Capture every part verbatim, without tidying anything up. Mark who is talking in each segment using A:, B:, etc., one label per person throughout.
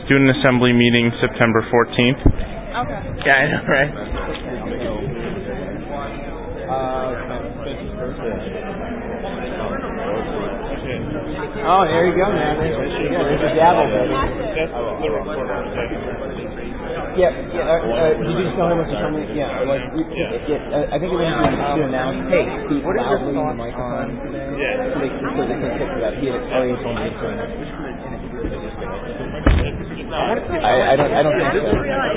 A: Student Assembly meeting September fourteenth.
B: Okay.
A: Yeah, I know, right?
C: Oh, there you go, man. There's, yeah, there's a gavel, baby. Yeah, yeah. Uh, uh, did you just tell him what you told me? Yeah, like, we, yeah. yeah uh, I think it was to announce, hey, speak loudly in the microphone today. Yeah. So they, so they can pick it up. He had already told me to turn it. I, I don't, I don't think so.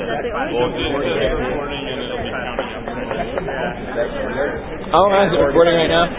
C: Oh, is it recording right now?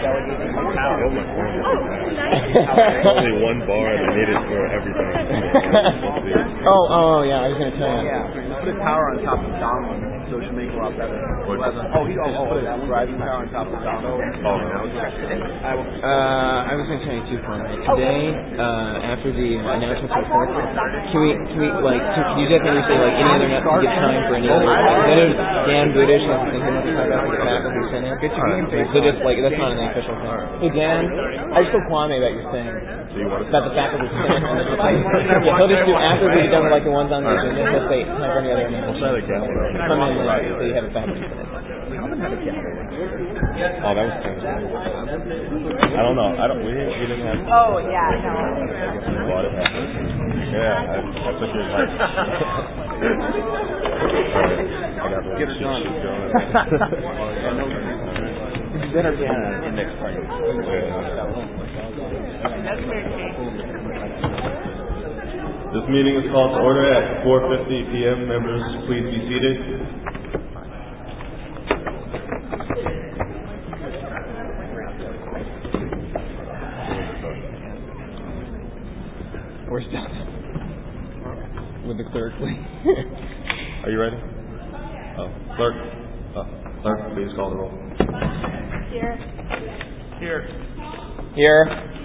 D: Only one bar and I need it for everything.
C: oh, oh, yeah, I was going to tell you.
E: Yeah, put power on top of the dongle, so it should make it a lot better. Oh, he oh, put a driving power on top of the dongle.
D: Oh, no.
C: Uh, I was going to tell you two things. Today, uh, after the announcement for the fourth, can we, can we, like, can, can you definitely say, like, any other not to give time for any other? I know Dan Budish has something he wants to talk about for the faculty senate. So just, like, that's not an official thing. Hey, Dan, I just told Kwame about your thing. About the faculty senate. Yeah, he'll just do, after we've done, like, the ones on the agenda, he'll say, time for any other announcements. Come in and, like, so you have a faculty senate.
D: Oh, that was kind of I don't know. I don't. We didn't. We didn't have.
B: Oh yeah, no.
D: Bought it. Yeah, I, I took your advice. I got one. Get it done.
E: Dinner piano index card.
D: This meeting is called to order at four fifty p.m. Members, please be seated.
C: We're done. With the clerk, please.
D: Are you ready? Oh, clerk. Oh, clerk, please call the roll.
B: Here.
A: Here.
C: Here.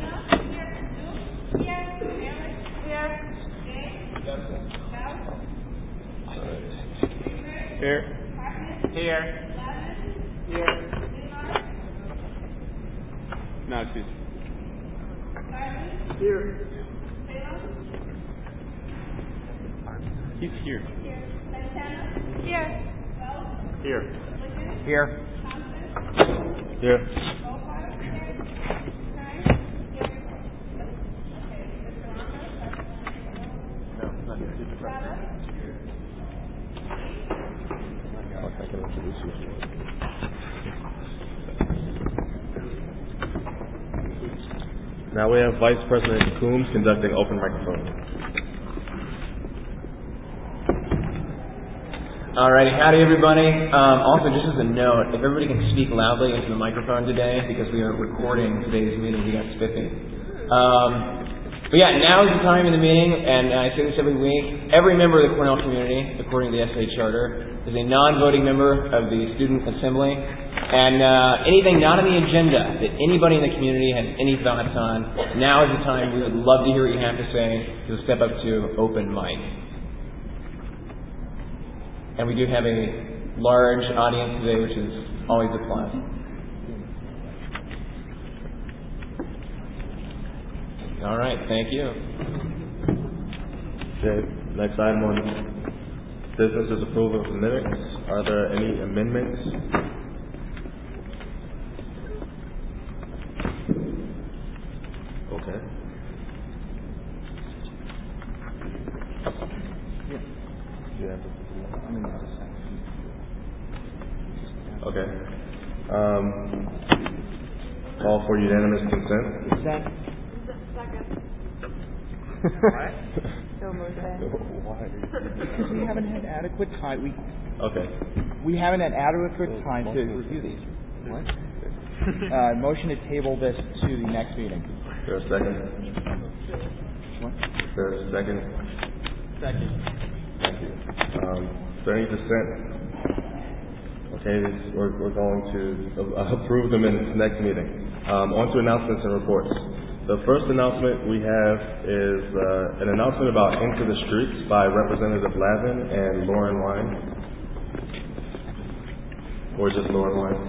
A: Here. Here. Here. No, excuse me. Here. He's here.
B: Here.
A: Here.
C: Here.
D: Here. I can introduce you. Now we have Vice President Coombs conducting open microphone.
C: Alrighty, howdy everybody. Um, also, just as a note, if everybody can speak loudly into the microphone today, because we are recording today's meeting, we got spiffy. Um, but yeah, now is the time in the meeting, and I say this every week. Every member of the Cornell community, according to the S A Charter, is a non-voting member of the Student Assembly. And uh, anything not on the agenda that anybody in the community has any thoughts on, now is the time. We would love to hear what you have to say. You'll step up to open mic. And we do have a large audience today, which is always a plus. All right, thank you.
D: Okay, next item on business is approval of the minutes. Are there any amendments? Okay. Yeah. Okay. Um, call for unanimous consent.
C: Consent.
B: Second.
E: What?
B: So moved.
D: Why?
E: Because we haven't had adequate time. We
D: Okay.
E: we haven't had adequate time to review these. What? uh, motion to table this to the next meeting.
D: Is there a second?
E: What?
D: Is there a second?
E: Second.
D: Thank you. Um, is there any dissent? Okay, this, we're, we're going to uh, approve the minutes next meeting. Um, on to announcements and reports. The first announcement we have is uh, an announcement about Into the Streets by Representative Lavin and Lauren Wine. Or just Lauren Wine.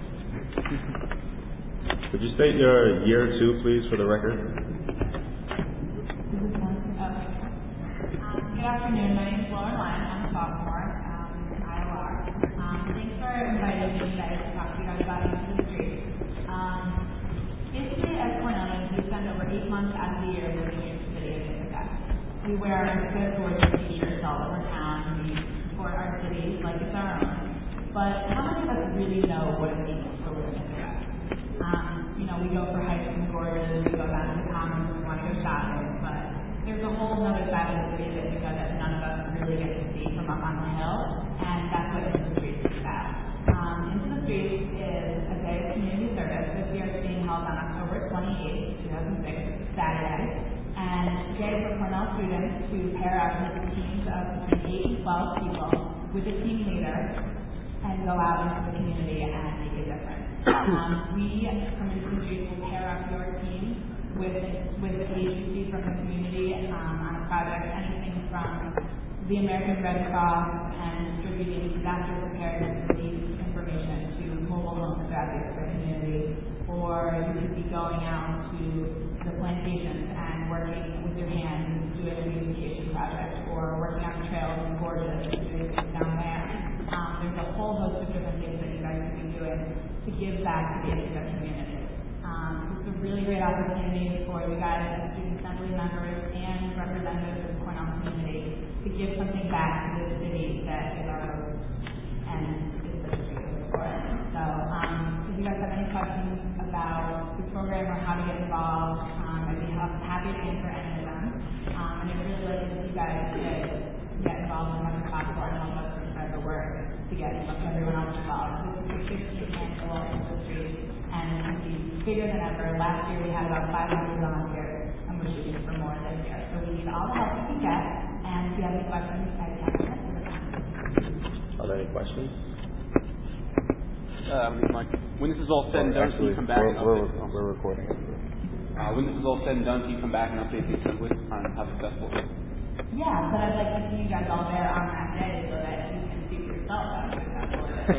D: Could you state your year two, please, for the record?
F: good afternoon. My name is Lauren Lyon. I'm a sophomore um, in I O R. Um, thanks for inviting me guys to talk to you guys about Into the Streets. Um, basically, as Cornellians, we spend over eight months out of the year living in the city of Ithaca. We wear good, gorgeous t-shirts all over town. We support our city like it's our own. But how much of us really know what it means to live in Ithaca? Um, you know, we go for hikes and gorges, we go down to the commons, we want to go shopping, but there's a whole other side of the city of Ithaca that none of us really get to see from up on the hill, and that's what Into the Streets is about. Um, Into the Streets is a day of community service. This year it's being held on October twenty-eighth, two thousand six, Saturday, and a day for Cornell students to pair up with teams of between eight and twelve people with a team leader and go out into the community and make a difference. Um, we, from Into the Streets, will pair up your team with with the agency from the community um, on a project, anything from the American Red Cross and distributing disaster preparedness relief information to mobile homes throughout the community, or you could be going out to the plantations and working with your hands, doing a beautification project, or working on the trails and gorges and doing things down there. Um, there's a whole host of different things that you guys can be doing to give back to the Ithaca community. Um, it's a really great opportunity for you guys as student assembly members and representatives of the Cornell community to give something back to the city that is our own and is such a great place for it. So um, if you guys have any questions about the program or how to get involved, um, I'd be happy to answer any of them. Um, and I'd really like to see you guys get, get involved as much as possible and help us spread the word to get everyone else involved. This is the fifteenth annual Into the Streets, and it's going to be bigger than ever. Last year we had about five hundred volunteers, and we're shooting for more this year. So we need all the help we can get, and if you have any questions, I'd be happy to answer them.
D: Are there any questions?
A: Um, Mike, when this is all said and done, can
D: Actually,
A: you come back
D: we're,
A: and
D: we're,
A: update?
D: we're recording.
A: Uh, when this is all said and done, can you come back and update the assembly on how successful it is?
F: Yeah, but I'd like to see you guys all there on that day so that you can see for yourself how successful it is.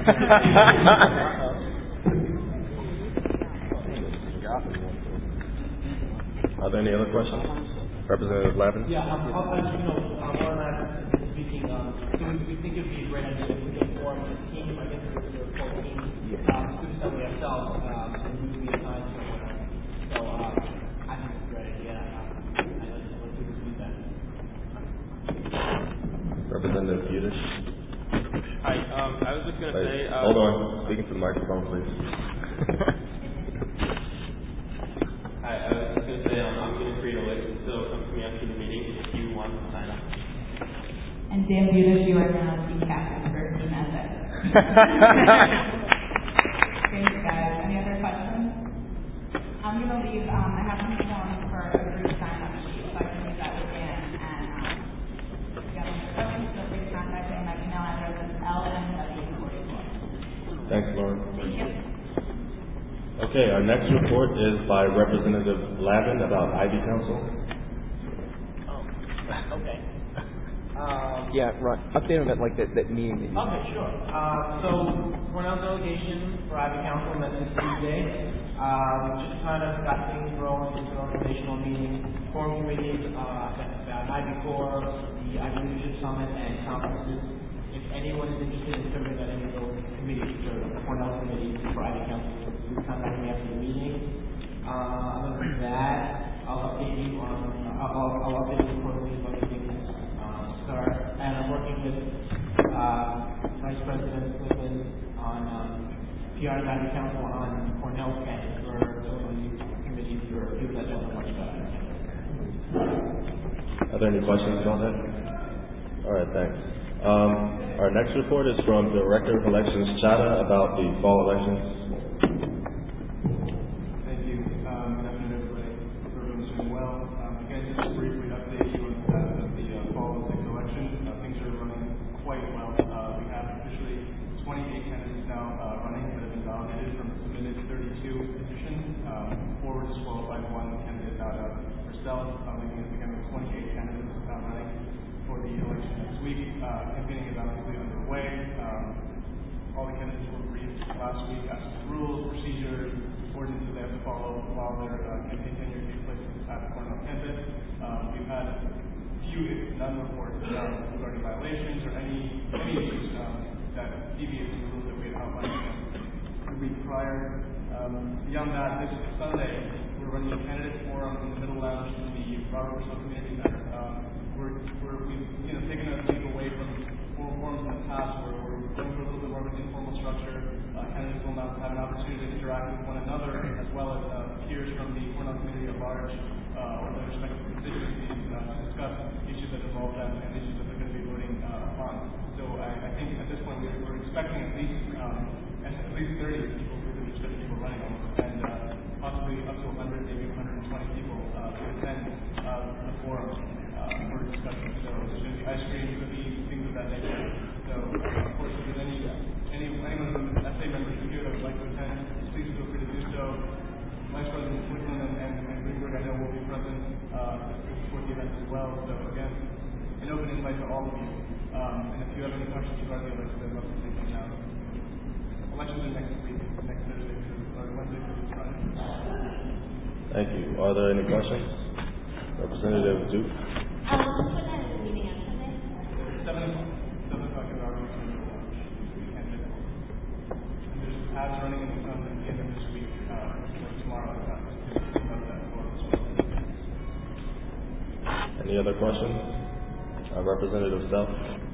D: Are there any other questions? Representative Lavin?
G: Yeah, um, uh, as you know, uh, Lauren and I have been speaking, um, so we, we think it would be a great idea if we could form a team, I guess there there are four teams, um, student assembly ourselves, um, and we would be assigned to one. So, um, I think it's a great idea. Um, I'd like to let you do that.
D: Representative Yudish?
A: Hi, um, I was just going to say... Uh,
D: Hold on. Speaking to the microphone, please.
A: Hi, I was just going to say um, I'm going to create a list, so come to me after the meeting if you want to sign up.
F: And Dan Budish, you are now team captain for Team Ethics. Thanks, guys. Any other questions? I'm going to leave, um, I have some forms for a group sign-up sheet, so I can leave that with Dan. And um, if you have any questions, feel free to contact me. My email address is L M W forty-four.
D: Thanks, Lauren.
F: Thank you.
D: Okay, our next report is by Representative Lavin about I B Council.
G: Oh, okay. Um,
E: Yeah, right. Update on that, like that, that meeting that you
G: Okay, sure. Uh, so, Cornell delegation for I B Council met this Tuesday. Uh, we just kind of got things rolling into an organizational meeting, forum committees, uh, about I B Corps, the I B Leadership Summit, and conferences. If anyone is interested in serving on any of those committees, or Cornell committees for I B Council, please contact me after the meeting. Uh, other than that, I'll update you on, uh, I'll, I'll update you quarterly if anything start, and I'm working with uh, Vice President Flippin on um, P R and I B Council on Cornell's campus for some of these committees for people that don't know much about it.
D: Are there any questions about that? All right, thanks. Um, our next report is from Director of Elections Chada about the fall elections.
H: Thank you. Um, good afternoon, everybody. Hope everyone's doing well. Um, again, just to briefly update you on the status of the uh, fall election. Uh, things are running quite well. Uh, we have officially twenty-eight candidates now uh, running that have been validated from submitted thirty-two petitions. Um, four were disqualified, one candidate out of herself, uh, leaving us again with twenty-eight candidates uh, running for the election next week. Uh, campaigning is obviously underway. Um, all the candidates were briefed last week as to rules, procedures, ordinances they have to follow while their uh, campaign tenure takes place at the Cornell campus. Um, we've had few, if none, reports um, regarding violations or any any issues um, that deviate from the rules that we had outlined the week prior. Um, beyond that, this Sunday we're running a candidate forum in the middle lounge in the Robert Russell Community Center. Um, we're, we're we've you know taken a leap away from formal forums in the past where we're going for a little bit more of an informal structure. Uh, candidates will now have an opportunity to interact with one another as well as uh, peers from the Cornell community at large uh, or their respective constituencies uh, to discuss issues that involve them and issues that they're going to be voting uh, upon. So I, I think at this point we're, we're expecting at least um, at least thirty people, really just thirty people running almost, and uh, possibly up to one hundred, maybe one hundred twenty people uh, to attend uh, the forum uh, for discussion. So there's going to be ice cream, cookies, things of that nature. So uh, of course, if there's any any anyone from the S A members here that would like to attend, please feel free to do so. Vice President Quickland and, and, and Greenberg, I know, will be present uh, for the event as well. So again, an open invite to all of you. Um, and if you have any questions regarding the election, I'd love to take them now. Elections are next week, next Thursday through, or Wednesday through Friday.
D: Thank you. Are there any questions? Representative Duke?
F: Um, what time is the meeting on Sunday?
H: Seven o'clock. Seven o'clock is our meeting. And there's ads running in the sun at the end of this week, uh, so tomorrow at time.
D: Any other questions? Uh, Representative Self?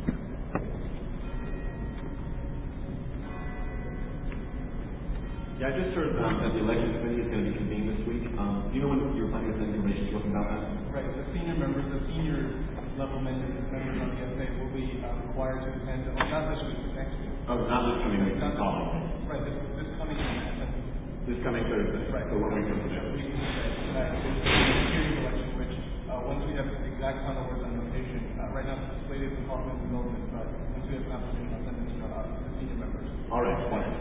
A: Yeah, I just heard um, that the election committee is going to be convened this week. Um, do you know when you're planning to send information to us about that?
H: Right. The senior members, the senior level members, members of the S A will be uh, required to attend, uh, not this week, but next week.
A: Oh, not this coming week,
H: Not
A: this following.
H: Right. This, this coming week.
A: This coming Thursday.
H: Right.
A: So one week from today.
H: We can say that there's a series election, which uh, once we have the exact final words on location, uh, right now it's slated for Department of Development, but once we have confirmation, I'll send it to uh, the senior members.
A: All right, fine.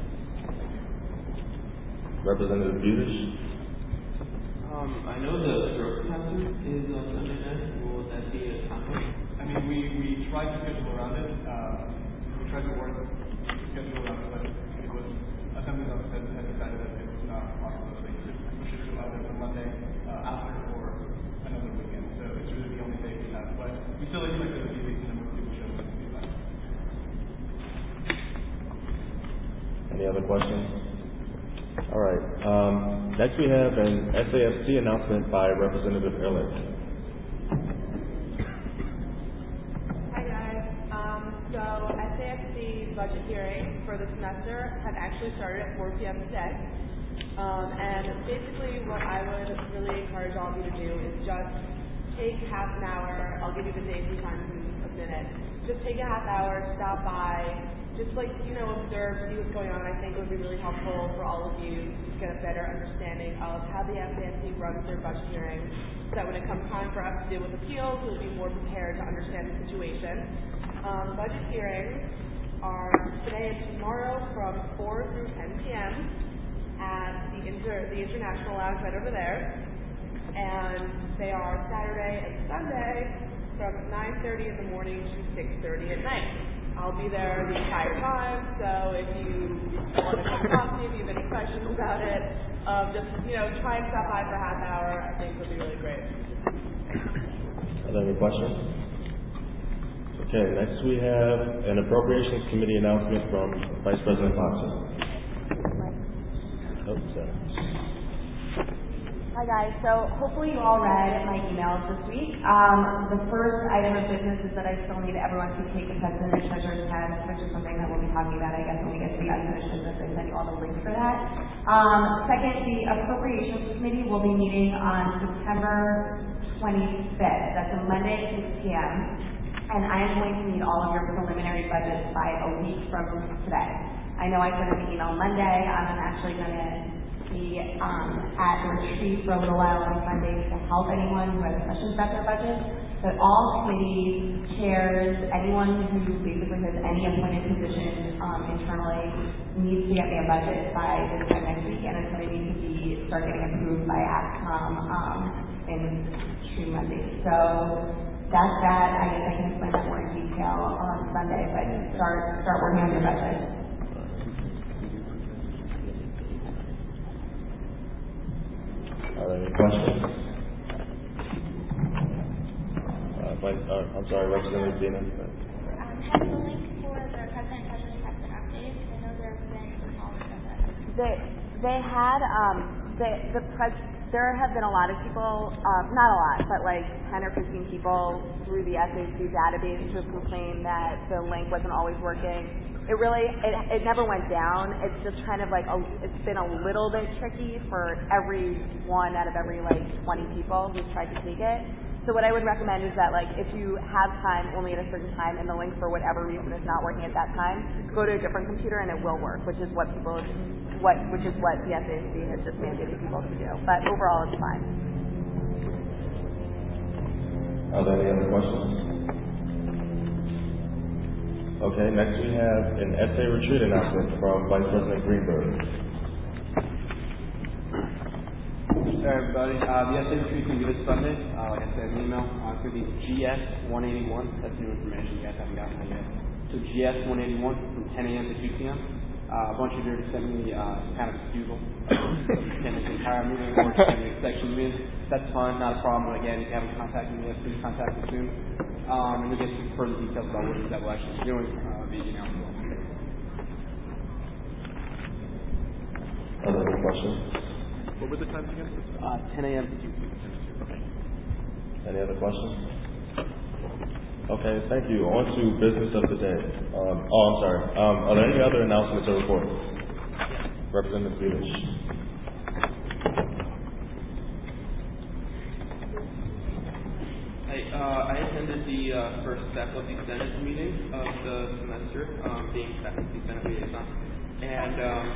D: Representative Budish?
A: Um, I know the stroke tester is on Sunday night. Will that be a conflict?
H: I mean, we, we tried to schedule around it. Uh, we tried to work to schedule around it, but it was, Assembly Office had, had decided that it was not a possibility to push it to either the Monday uh, after or another weekend. So it's really the only day we have. But we still expect there to be a decent number of people showing up to the event.
D: Any other questions? All right. Um, next we have an S A F C announcement by Representative Ehrlich.
B: Hi guys. Um, so S A F C budget hearing for the semester have actually started at four p.m. today. Um, and basically what I would really encourage all of you to do is just take half an hour. I'll give you the dates and times in a minute. Just take a half hour, stop by, just like, you know, observe, see what's going on. I think it would be really helpful for all of you to get a better understanding of how the S A F C runs their budget hearings, so that when it comes time for us to deal with appeals, we'll be more prepared to understand the situation. Um, budget hearings are today and tomorrow from four through ten p.m. at the, inter, the International Lounge right over there. And they are Saturday and Sunday from nine thirty in the morning to six thirty at night. I'll be there the entire time, so if you want to come talk to me, if you have any questions about it, um, just, you know, try and stop by for a half hour. I think it would be really great.
D: Are there any questions? Okay, next we have an Appropriations Committee announcement from Vice President Boxer. Oh, sorry.
I: Hi guys, so hopefully you all read my emails this week. Um, the first item of business is that I still need everyone to take the President and Treasurer's test, which is something that we'll be talking about, I guess, when we get to the unfinished business. I sent you all the links for that. Um, second, the Appropriations Committee will be meeting on September twenty-fifth. That's a Monday at six p.m. And I am going to need all of your preliminary budgets by a week from today. I know I sent an email Monday. I'm actually going to be um, at the retreat for a little while on Sunday to help anyone who has questions about their budget. But all committees, chairs, anyone who basically has any appointed position um, internally needs to get me a budget by this time next week, and it's going to need to be start getting approved by ASCOM um, in two Mondays. So that's that. I guess I can explain that more in detail on Sunday, but start start working on your budget.
D: Are there any questions? Uh, Vice, uh, I'm sorry, Representative Zena.
J: Um, has the link for the President Treasury has been updated? I know there have been some problems with it.
I: They they had um they the pres there have been a lot of people, um, not a lot, but like ten or fifteen people through the S A C database who have complained that the link wasn't always working. It really, it, it never went down. It's just kind of like, a, it's been a little bit tricky for every one out of every like twenty people who's tried to take it. So what I would recommend is that like if you have time only at a certain time and the link for whatever reason is not working at that time, go to a different computer and it will work, which is what people, what which is what the S A C has just mandated people to do. But overall, it's fine.
D: Are there any other questions? Okay, next we have an S A retreat announcement from Vice President Greenberg.
A: Hey everybody, uh, the S A retreat is going to be this Sunday. Uh, like I said, an email. Uh, it's going to be G S one eighty-one. That's new information. You guys haven't gotten that yet. So G S one eighty-one from ten a.m. to two p.m. Uh, a bunch of you already sent me uh, kind of refusal. Can't make the entire meeting or just send me a section of the meeting. That's fine, not a problem. Again, if you haven't contacted me yet, please contact me soon. Um, and we'll get some further details about what it is that we're actually doing uh, via email.
D: Are there any questions?
H: What were the times again?
A: Uh, ten a.m. to two p.m.
H: Okay.
D: Any other questions? Okay, thank you. On to business of the day. Um, oh, I'm sorry. Um, are there any other announcements or reports? Representative Felix.
A: Hi, uh, I attended the uh, first faculty senate meeting of the semester, um, being faculty senate liaison, and um,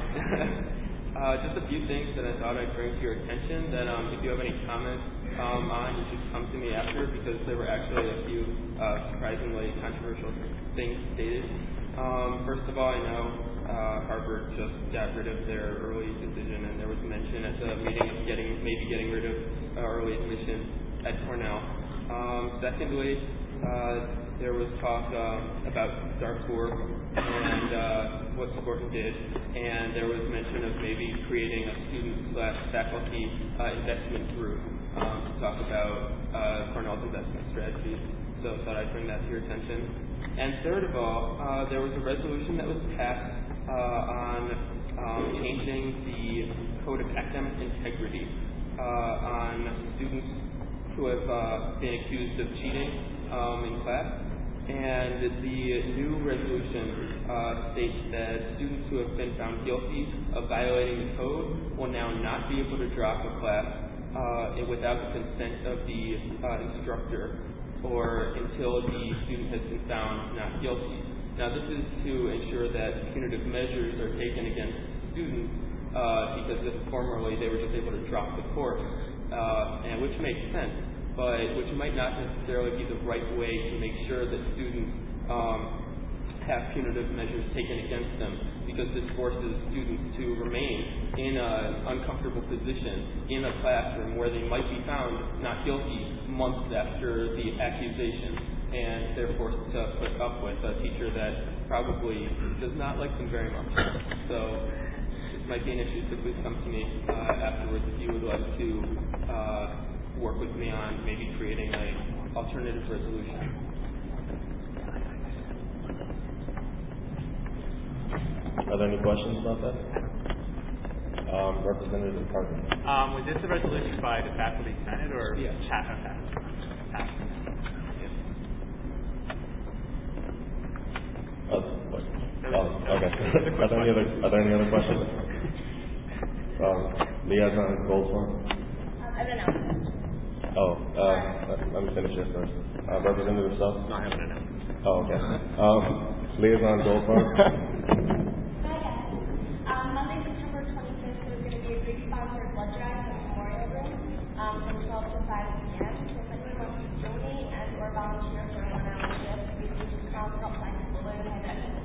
A: uh, just a few things that I thought I'd bring to your attention. That um, if you have any comments um, on, you should come to me after, because there were actually a few uh, surprisingly controversial things stated. Um, first of all, I know uh, Harvard just got rid of their early decision, and there was mention at the meeting of getting maybe getting rid of uh, early admission at Cornell. Um, secondly, uh, there was talk uh, about Darfur and uh, what Gordon did, and there was mention of maybe creating a student slash faculty uh, investment group um, to talk about uh, Cornell's investment strategy. So I thought I'd bring that to your attention. And third of all, uh, there was a resolution that was passed uh, on um, changing the Code of Academic Integrity uh, on students who have uh, been accused of cheating um, in class. And the new resolution uh, states that students who have been found guilty of violating the code will now not be able to drop a class uh, without the consent of the uh, instructor, or until the student has been found not guilty. Now, this is to ensure that punitive measures are taken against students uh, because if formerly they were just able to drop the course, uh, and which makes sense, but which might not necessarily be the right way to make sure that students um, have punitive measures taken against them, because this forces students to remain in an uncomfortable position in a classroom where they might be found not guilty months after the accusation, and they're forced to put up with a teacher that probably does not like them very much. So this might be an issue, so please come to me uh, afterwards if you would like to uh, work with me on maybe creating an alternative resolution.
D: Are there any questions about that? Um, Representative Parker.
K: Um, was this a resolution by the faculty senate or
A: yeah.
K: chat? Okay. Chat.
D: Oh, oh, okay. Are there any other Are there any other questions? Um, Liaison Goldfarb.
J: Um, I've announced it.
D: Oh, uh, let, let me finish this first. Uh, Representative Stubbs?
K: No, I haven't announced.
D: Oh, okay. Um, Liaison Goldfarb.
J: Hi guys. Um, Monday, September twenty-fifth, there's going to be a big sponsored blood drive in the Memorial Room um, from twelve to five p.m. So if anyone wants to donate and or volunteer for a one-hour shift, we can um, help find people that have had that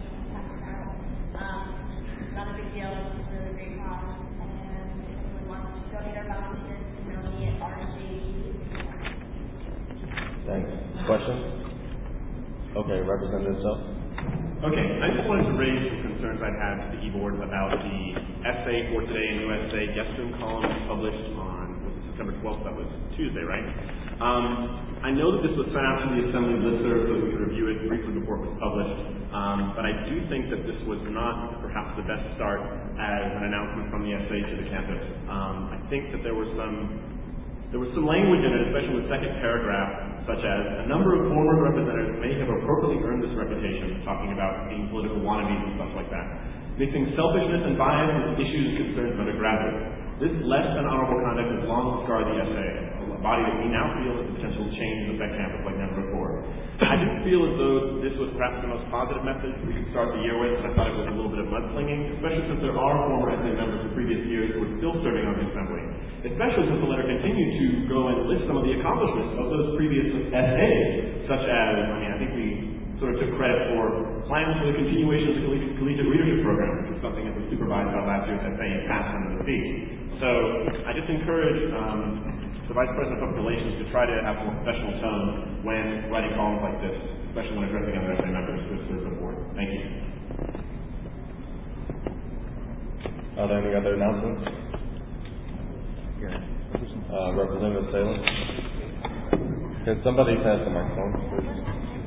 J: Um, it's not a big deal. It's a really great cause. And if anyone wants to donate or volunteer, email me at R J E.
D: Thanks. Questions? Okay, Representative Stubbs.
H: Okay, I just wanted to raise some concerns I had to the e-board about the essay for today in U S A guest room column published on was it September twelfth. That was Tuesday, right?
L: Um, I know that this was sent out to the Assembly listserv so that we could review it briefly before it was published, um, but I do think that this was not perhaps the best start as an announcement from the S A to the campus. Um, I think that there was some there was some language in it, especially in the second paragraph, such as a number of former representatives may have appropriately earned this reputation, talking about being political wannabes and stuff like that, mixing selfishness and bias with issues and concerns of undergraduates. This less than honorable conduct has long scarred the S A, a body that we now feel has the potential to change and affect campus like never before. I do feel as though this was perhaps the most positive message we could start the year with, and I thought it was a little bit of mudslinging, especially since there are former S A members from previous years who are still serving on the Assembly, especially since the letter continued to go and list some of the accomplishments of those previous S As, such as, I mean, I think we sort of took credit for plans for the continuation of the collegiate, collegiate leadership program, which is something that was supervised by last year's S A and passed under the seat. So I just encourage um, the Vice President of Public Relations to try to have a more professional tone when writing columns like this, especially when addressing other S A members who have served the board. Thank you.
D: Are there any other announcements? Uh, Representative Salem? Can somebody pass the microphone, please?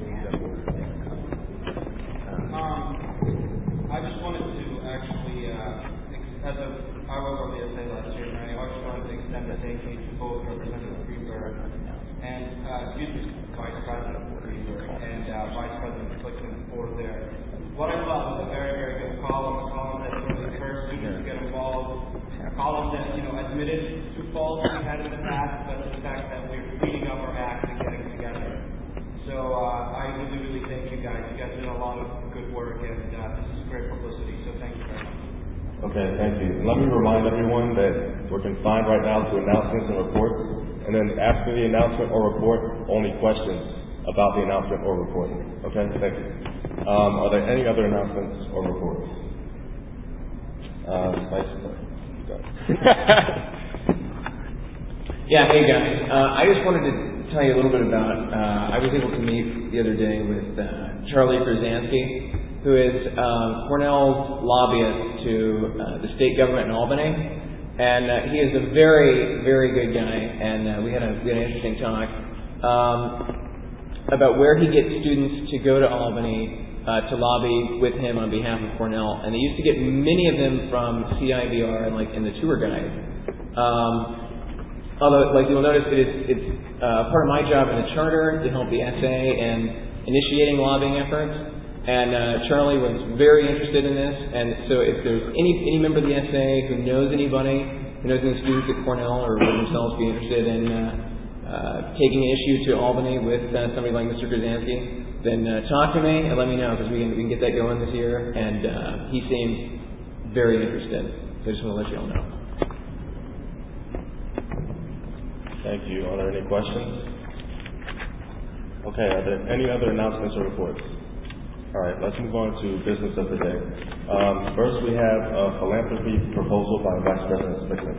M: Um, I just wanted to actually, uh, as a, I was on the S A last year, and I just wanted to extend a thank you to both Representative Greenberg and, uh, excuse me, Vice President Greenberg and uh, Vice President Flickman for their, what I thought was a very, very good column, a column that really encouraged students to get involved, a column that, you know, admitted to faults we had in the past, but the fact that we're cleaning up our act and getting together. So uh, I really, really thank you guys. You guys did a lot of good work, and uh, this is great publicity, so thank you very much.
D: Okay, thank you. Let me remind everyone that we're confined right now to announcements and reports, and then after the announcement or report, only questions about the announcement or report. Okay, thank you. Um, are there any other announcements or reports? Uh, Vice
C: Yeah, hey guys. Uh, I just wanted to tell you a little bit about, uh, I was able to meet the other day with uh, Charlie Krasansky, who is um, Cornell's lobbyist to uh, the state government in Albany, and uh, he is a very, very good guy, and uh, we had a we had an interesting talk um, about where he gets students to go to Albany uh, to lobby with him on behalf of Cornell, and they used to get many of them from C I V R and like in the tour guide. Um, although, like you'll notice, it is it's uh, part of my job in the charter to help the S A and initiating lobbying efforts. And uh, Charlie was very interested in this, and so if there's any any member of the S A who knows anybody, who knows any students at Cornell or would themselves be interested in uh, uh, taking an issue to Albany with uh, somebody like Mister Krasansky, then uh, talk to me and let me know, because we can we can get that going this year. And uh, he seems very interested. So I just want to let you all know.
D: Thank you. Are there any questions? Okay. Are there any other announcements or reports? All right, let's move on to business of the day. Um, first, we have a philanthropy proposal by Vice President Flickman.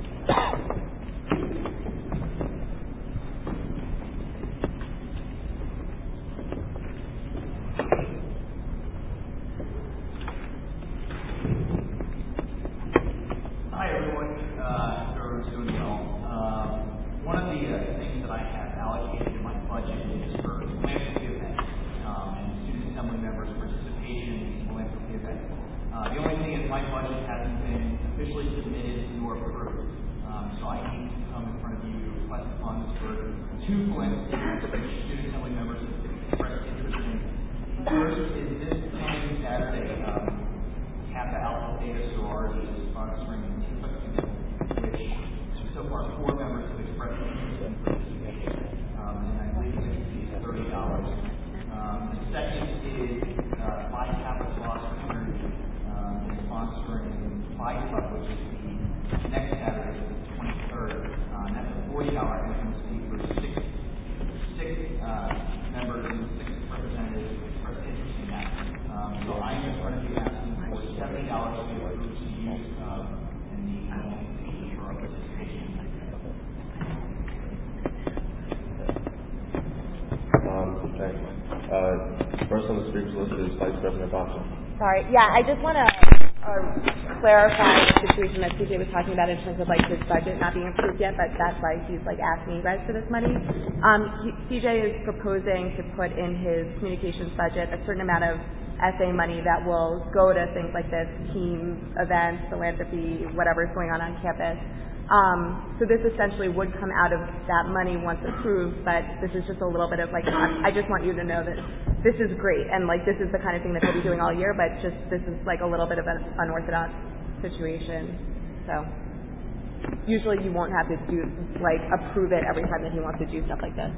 N: Hi, everyone. Uh, everyone's doing well. Um, one of the uh, things that I have allocated in my budget is for philanthropy events. Members' participation in philanthropy events. Uh, the only thing is my budget hasn't been officially submitted nor approved. Um, so I need to come in front of you to request funds for two philanthropy events which student assembly members have expressed interest in. First is this coming Saturday. Um, Kappa Alpha Theta Sorority is sponsoring Timbuktu, which so far four members have expressed interest in participating. Um, and I believe the fee is thirty dollars. Um, the second is uh, Phi Kappa Clause Fraternity um, is sponsoring Phi Club, which is the next Saturday, the twenty-third. Uh, and that's a forty dollars entrance fee for six six uh, members and six representatives who express interest in that. Um, so I am going to be asking for seventy dollars to be approved to use um, in the annual fee for our participation.
D: Um, thank you. Uh, first on the speakers list is Vice President Boston.
O: Sorry. Yeah, I just want to
B: uh, clarify the situation that C J was talking about in terms of like his budget not being approved yet, but that's why he's like asking you guys for this money. Um, he, C J is proposing to put in his communications budget a certain amount of S A money that will go to things like this, team events, philanthropy, whatever is going on on campus. Um, so this essentially would come out of that money once approved, but this is just a little bit of like, I just want you to know that this is great, and like this is the kind of thing that he'll be doing all year, but just this is like a little bit of an unorthodox situation. So usually you won't have to do, like, approve it every time that he wants to do stuff like this.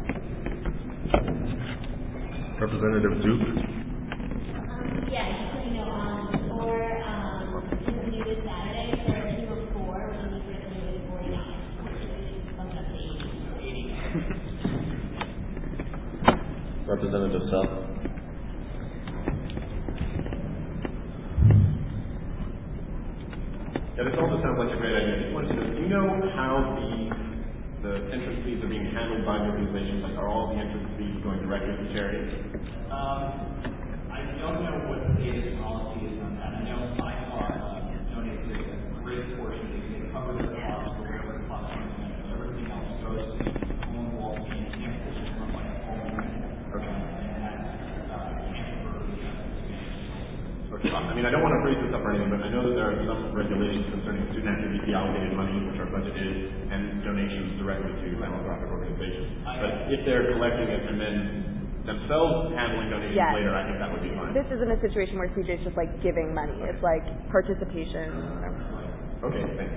D: Representative Duke?
J: Um, yeah, just so you know, um, for, um, continue this Saturday for a team of four, which is currently forty-nine, which is bumped up to eighty.
D: Representative Self?
L: Yeah, this also sounds like a great idea. I just wanted to know, do you know how the the entrance fees are being handled by the organizations? Like, are all the entrance fees going directly to charities?
N: Um, I don't know what the state's policy is on that. I know I uh, donated a great portion of it. They cover the cost for whatever the cost is. Everything else goes to the home wall and campus, which is run by a home. Okay. And that's uh, transfer.
L: Okay. I mean, I don't want to freeze this up or anything, but I know that there are some regulations concerning student activity fee allocated money, which our budget is, and donations directly to philanthropic organizations. But if they're collecting it and then themselves handling donations
B: yes.
L: later, I think that would be fine.
B: This isn't a situation where C J's just like giving money. It's like participation.
L: Okay, thanks.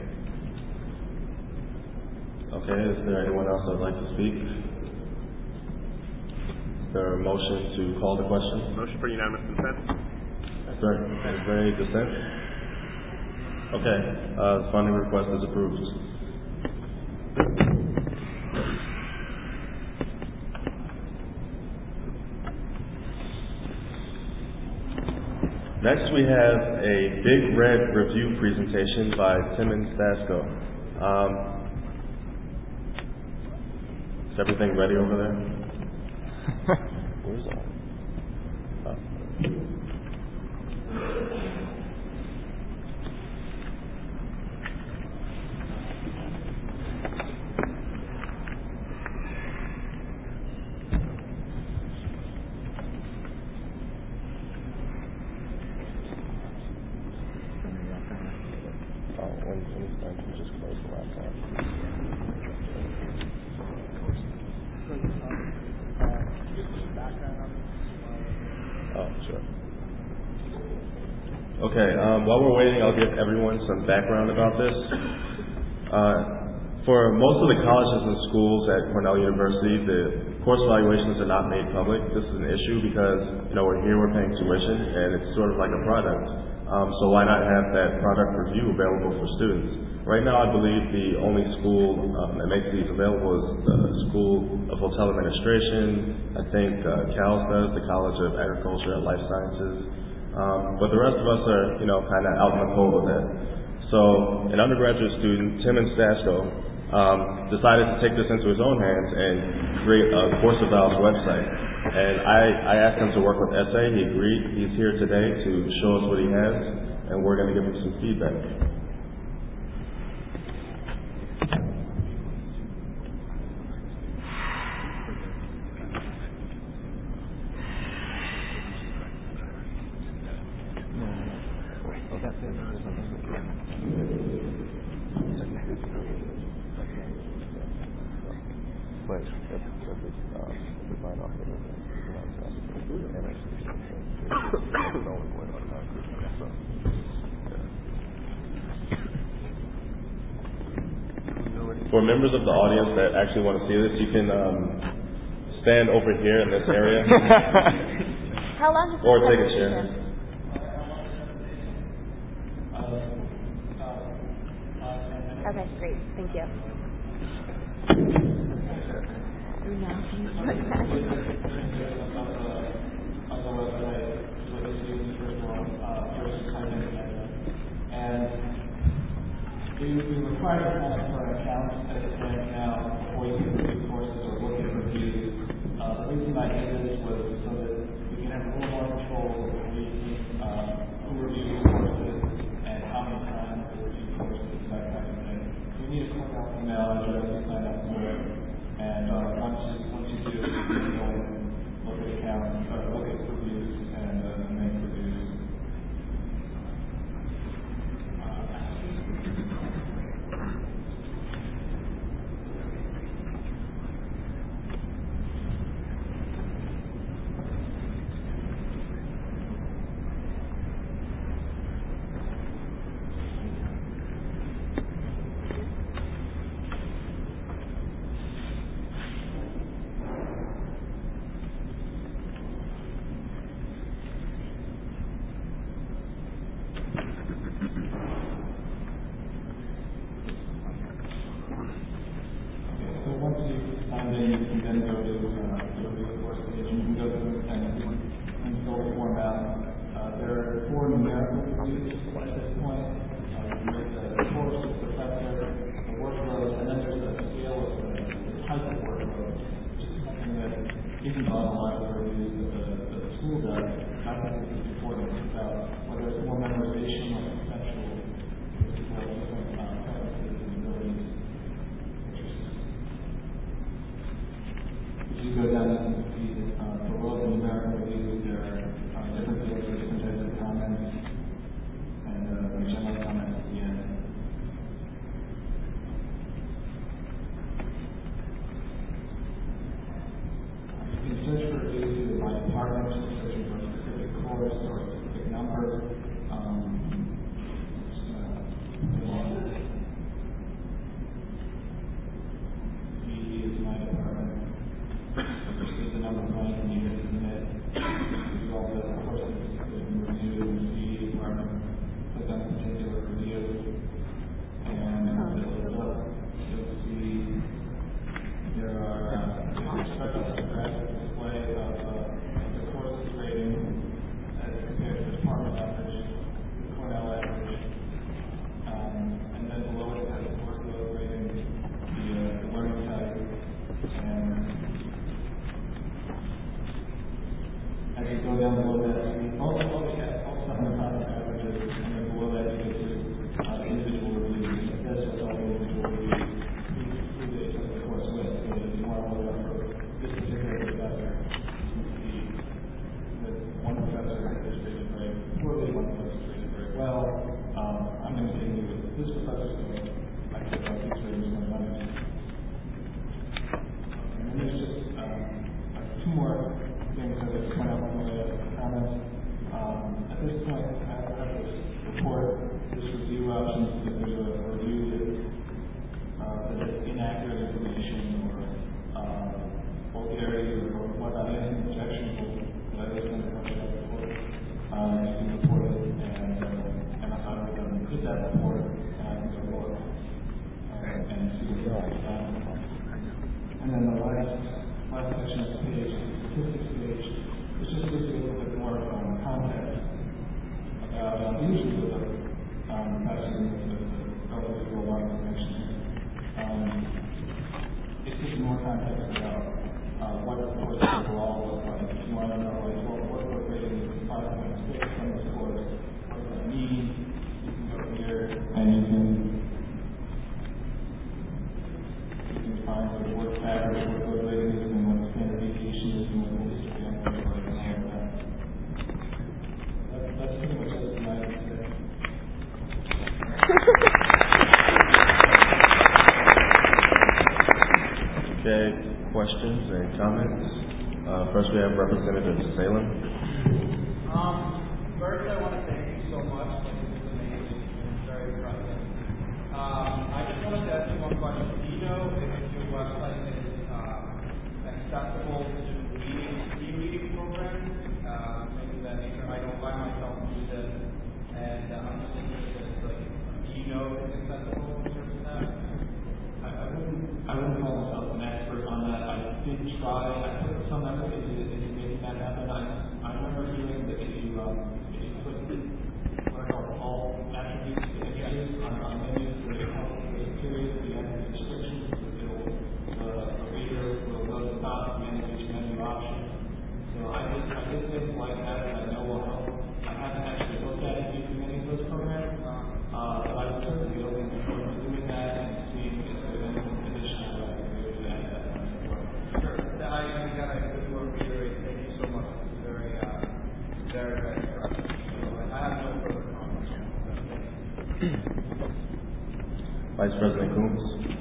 D: Okay, is there anyone else that would like to speak? Is there a motion to call the question?
L: Motion for unanimous consent.
D: Is there, is there any dissent? Okay, uh, the funding request is approved. Next, we have a Big Red review presentation by Timon Stasko. Um, is everything ready over there? Where's that? Oh. Okay, um, while we're waiting, I'll give everyone some background about this. Uh, for most of the colleges and schools at Cornell University, the course evaluations are not made public. This is an issue because, you know, we're here, we're paying tuition, and it's sort of like a product. Um, so why not have that product review available for students? Right now, I believe the only school um, that makes these available is the School of Hotel Administration. I think uh, CALS does, the College of Agriculture and Life Sciences. Um, but the rest of us are, you know, kind of out in the cold with it. So an undergraduate student, Timon Stasko, um, decided to take this into his own hands and create a course evals website. And I, I asked him to work with S A. He agreed. He's here today to show us what he has, and we're going to give him some feedback. For members of the audience that actually want to see this, you can um, stand over here in this area.
B: How long is
D: or take a chair.
B: Okay, great. Thank you.
G: We, we require the call for our accounts as it stands now before you can review courses or look at reviews. Uh, the reason I did this was so that we can have a little more control over who, uh, who reviews courses
H: department, we're searching for a specific course or a specific number. Um, B is my department. This is the number of money we need to submit. We do all the courses that we review in the B department, put them in particular review. And uh, you'll see there are uh, different structures of graphic display of uh, the courses rating as compared to the department average, the Cornell average, um, and then below it has the workload rating, the, uh, the learning type, and as you go down below that, I mean, all, all the all the department averages, and then below that you get to uh, individual reviews. That's what all the individual reviews who they took the course with. So if you want to look up for this particular professor, you see that one professor is rated very poorly, one professor is rated very well. Um, I'm going to take you with this professor, so I took out these ratings from others. And then there's just um, two more things that I point out in the comments. Um, at this point, I have this report, this review options, that there's a review that, uh, that has inaccurate information or uh, vulgarity or, or whatnot, anything objectionable that I just send a question of the report. Um, you can report it, and, uh, and I would um, put that report, and I can go look uh, and see what's going on. And then the last, last section of the page, the statistics page, which just gives you a little bit more um, context about uh, usually with a um, passing with the relatively low line information. Um, it's just more context about uh, what the course overall looks like. If you want to know, like, well, what the rating is five point six on this course, what does that mean? You can go here and you can you can find what the work average workload rating is and what the standard deviation is and what the history of the work is and all of that. That's, that's pretty much it tonight.
D: Okay, questions and comments? Uh, first we have Representative Salem.
G: Um, first I want to thank you so much. Like, this is amazing. It's very impressive. Um, I just wanted to ask you one question. Do you know if your website is uh, accessible to reading, e-reading programs? Uh, maybe that nature. I don't by myself use it, and uh, I'm just interested. Like, do you know if it's accessible in terms of that?
H: I, I wouldn't I wouldn't call myself an expert on that. I did try. I put some effort into, into making that happen. I I remember hearing that if you um, if you put what I call all attributes to images on, on menus, that it helps with the period at the end of the restrictions. It'll the, the reader will know the stop at the end of each menu option. So I did I did things like that that I know will help. I haven't actually looked at it using any of those programs, uh, but I would certainly be open to doing that and seeing if there's anything additional that I can do to add that kind of support.
G: Sure. I again I just want to reiterate, thank you so much. This is very uh, very very impressive. So I have no further comments.
D: Vice President Coombs.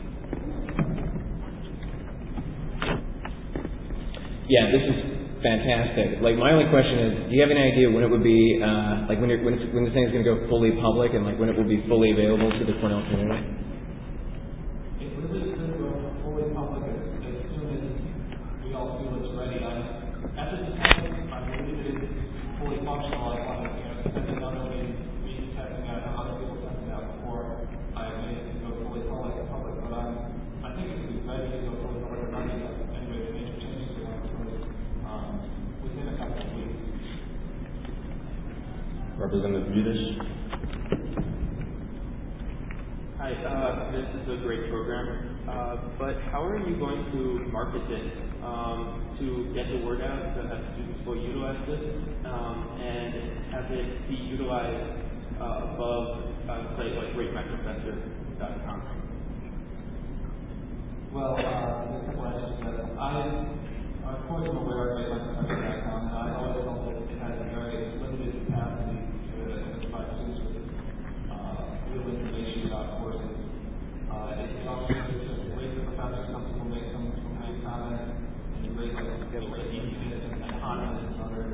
C: Yeah, this is fantastic. Like, my only question is, do you have any idea when it would be, uh, like, when it, when, it's, when this thing is going to go fully public, and like when it will be fully available to the Cornell community?
H: It really should go fully public as, as soon as we all feel it's ready. I, at this point, I believe it is fully functional. I want to, you know, spend another week, week testing out how other people testing out before I made it to go fully public. Public, but I'm, I think it is ready to go fully public. I'm not going to anyway to make changes to it um, within a couple of weeks.
D: Representative Vidish.
A: Hi, uh, this is a great program, uh, but how are you going to market this um, to get the word out, to have students will utilize this, um, and have it be utilized uh, above a site like rate my professor dot com?
H: Well, uh, this question says, I, of course, I'm aware of rate my professor dot com, and I always felt that it has a very limited capacity to provide students with uh, real information about courses. Uh, it, it also is just rate the professor. Some people make some, some nice comments, and rate like get like easiness and autonomous and other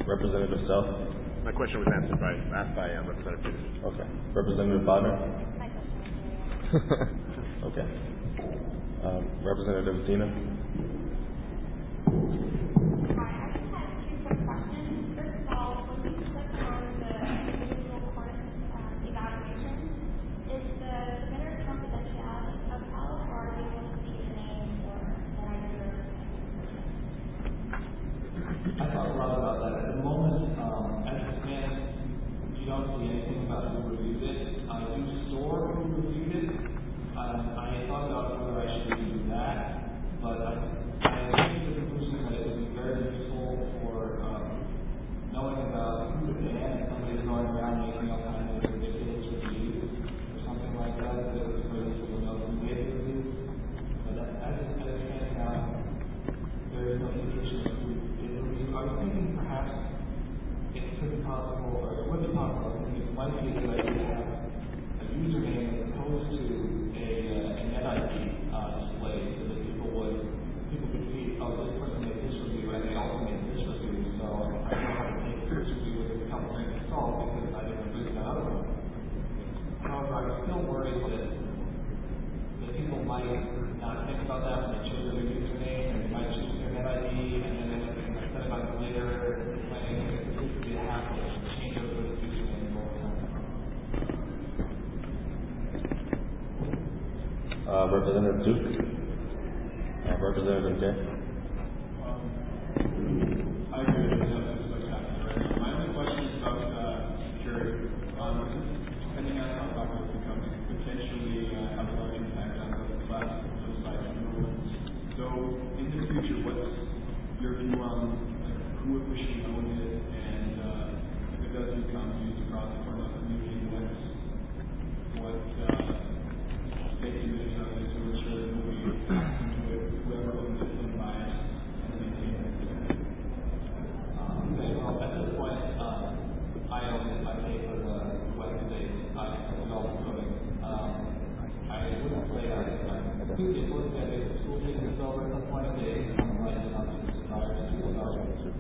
D: Representative Self?
L: My question was answered by, asked by um, Representative Peters.
D: Okay. Representative Bodnar?
J: My question was
D: Okay. Um, Representative Dina?
J: Hi, I just had two quick questions. First of all, when you click on the individual course um, evaluation, is the submitter's confidentiality upheld, or are you able to see the name or an idea?
N: I thought a lot about that. At the moment, um, as it stands, you don't see anything about who reviewed it. I do store who reviewed it. Um, I thought about whether I should do that, but I, I came to the conclusion that it would be very useful for um, knowing about who to ban if somebody's going around making all kinds of ridiculous reviews or something like that. That it would be very useful to know who made the reviews. But as, as it stands now, there is no indication of who did the review. I was thinking perhaps it could be possible, or it would be possible, I think it might be a good idea to have a username as opposed to a, uh, a net I D uh, display so that people would, people could see, oh, this person made this review and they also made this review, so I know how to take this review with a couple things to solve because I didn't read that other one. However, I was still worried that, that people might not think about that when they choose their username and they might choose their net I D and then they might set it up later and planning it could be a hassle to change over the username all the time.
D: Uh, Representative Duke? Uh, Representative Jay?
H: Um, I agree with that. It's spectacular. My only question is about uh, security. Um, depending on how popular it becomes, potentially uh, have a large impact on the class of sites and movements. So, in the future, what's your view on like, who officially owns it, and uh, if it does become used across the Cornell community, what's what uh, safety measures to ensure that nobody hacks into it, whoever owns it from bias and maintain it?
N: Um, okay, well, at this point, um, I own it. I pay for the web-based. I do all the coding. Um, I wouldn't say I, I'm completely opposed to it. School taking this over at some point if they become enlightened enough to desire to do so.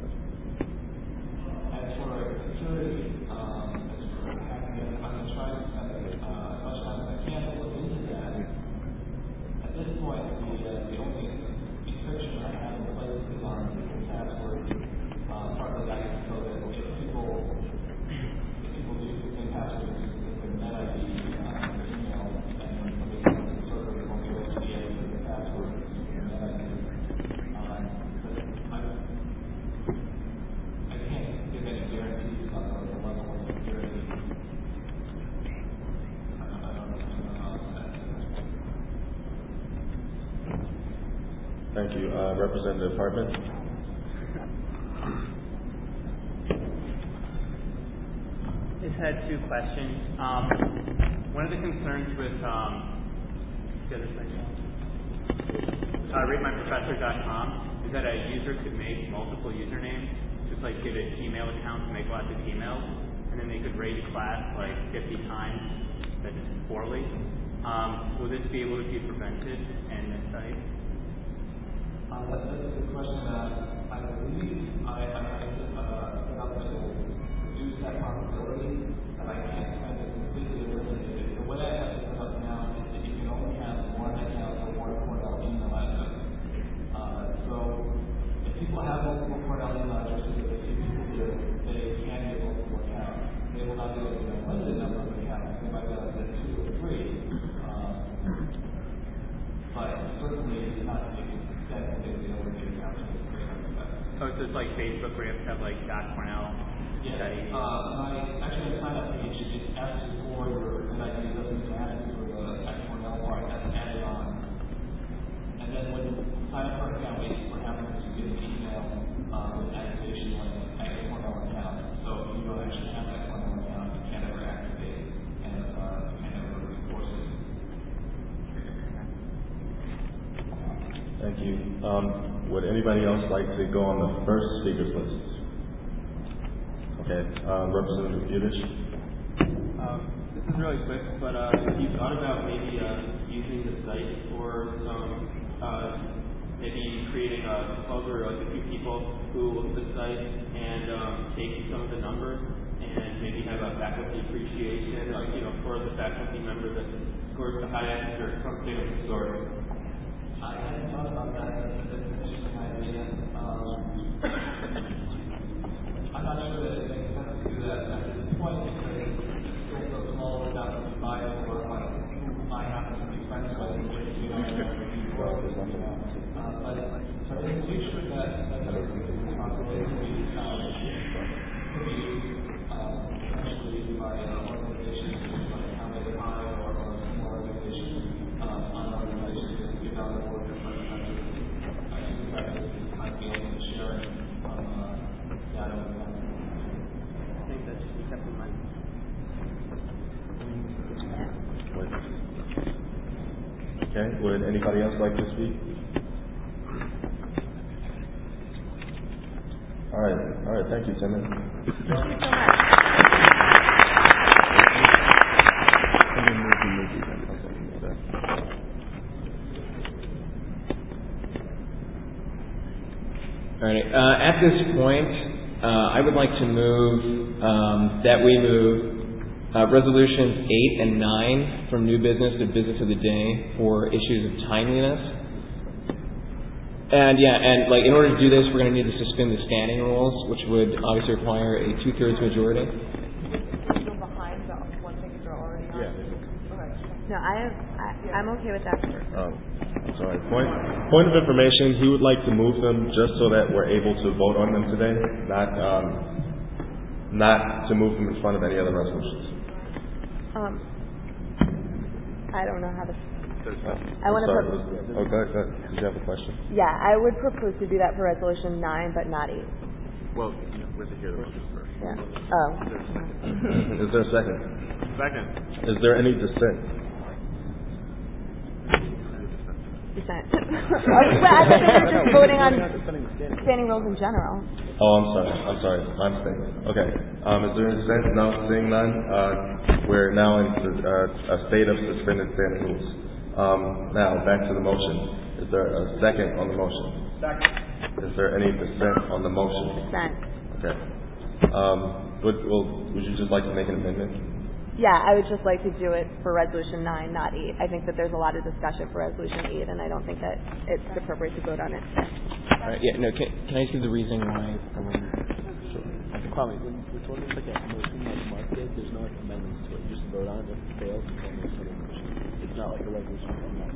N: As for security, um, as for hacking it, I'm going to try to spend uh, as much time as I can to look into that. At this point, the, uh, the only encryption I have in place is on the password. Uh, partly I can so that if people, if people use the same password as their net I D on their email, and then somebody comes to the server, they won't be able to be able to the password as their net I D. Um, but I'm, I can't give any guarantees about the level of security. I don't, I don't know how that is.
D: Thank you. Uh, Representative Hartman?
K: Just had two questions. Um, one of the concerns with um, the other side, uh, read my professor dot com is that a user could make multiple usernames, just like get a Gmail account to make lots of emails, and then they could rate a class like fifty times, that is poorly. Um, will this be able to be prevented in this site?
N: Uh, that's, that's a good question. Uh, I believe I, I have uh, set up to reduce that possibility, but I can't kind of completely eliminate it. The way I have it set up now is that you can only have one account for one Cornell email address. Uh, so if people have multiple Cornell email addresses, if a few people do, they can get multiple accounts. They will not be able to get a limited number of accounts. They might be able to get two or three. Um, but certainly not to the extent that they would be able to get accounts with three hundred accounts.
K: Oh, so it's like Facebook where you have to have like dot Cornell.
N: Yeah. Uh, my, actually, my sign-up page, it asks you for your net I D. It doesn't even ask you for the at Cornell part. That's added on. And then when you sign up for an account, what happens is you get an email uh, with an activation link at your Cornell account. So if you don't actually have that Cornell account, you can't ever activate and uh, you can't ever review courses.
D: Thank you. Um, would anybody else like to go on the first speakers list? Okay. Uh, Representative Peters?
A: Um, this is really quick, but uh, if you thought about maybe uh, using the site for some uh, maybe creating a club or like a few people who look at the site and um, take some of the numbers and maybe have a faculty appreciation, like, you know, for the faculty member that scores the highest or something of the sort.
N: I hadn't thought about that. That's an interesting idea. Um, I'm not sure that it makes sense to do that at this point because it's still so small without the bias or like who I happen to be friends with, which you know, uh, but so in the future that that responsibility um, could be um, potentially used by uh, organizations like County High or similar organizations um, on organizations that give out the work of countries. I think that is kind of willing to share um, uh, data with them.
K: I think that should be kept in mind.
D: Okay, would anybody else like to speak? All right, all right, thank you, Timon.
B: Thank you so much.
C: All right, uh, at this point, uh, I would like to move um, that we move Uh, resolutions eight and nine from new business to business of the day for issues of timeliness. And yeah, and like in order to do this, we're going to need to suspend the standing rules, which would obviously require a two-thirds majority.
B: Still behind the one thing you're already on.
D: Yeah.
B: Okay. No, I have. I, I'm okay with that.
D: Um, I'm sorry. Point point of information. He would like to move them just so that we're able to vote on them today, not um, not to move them in front of any other resolutions.
B: Um, I don't know how to.
D: Oh,
B: I want to.
D: sorry.
B: Propose,
D: oh, go ahead, go ahead. Did you have a question?
B: yeah, I would propose to do that for resolution nine, but not eight.
L: Well, we have to hear the motion first.
B: Yeah. Oh.
D: Is there a second?
L: Second.
D: Is there any dissent?
B: Dissent. oh, well, I thought they were just voting on standing rules in general.
D: Oh, I'm sorry. I'm sorry. My mistake. Okay. Um, is there a dissent? No. Seeing none, uh, we're now in uh, a state of suspended standing rules. Um, now, back to the motion. Is there a second on the motion?
L: Second.
D: Is there any dissent on the motion?
B: Dissent.
D: Okay. Um, would, well, would you just like to make an amendment?
B: Yeah, I would just like to do it for resolution nine, not eight. I think that there's a lot of discussion for resolution eight, and I don't think that it's appropriate to vote on it.
C: All right, yeah, no, can, can I just give the reason why? I mean,
O: sure. Kwame, when we're talking like a motion like Mark did, there's no like amendments to it. You just vote on it. If it fails, it's on the other motion. It's not like a resolution from that.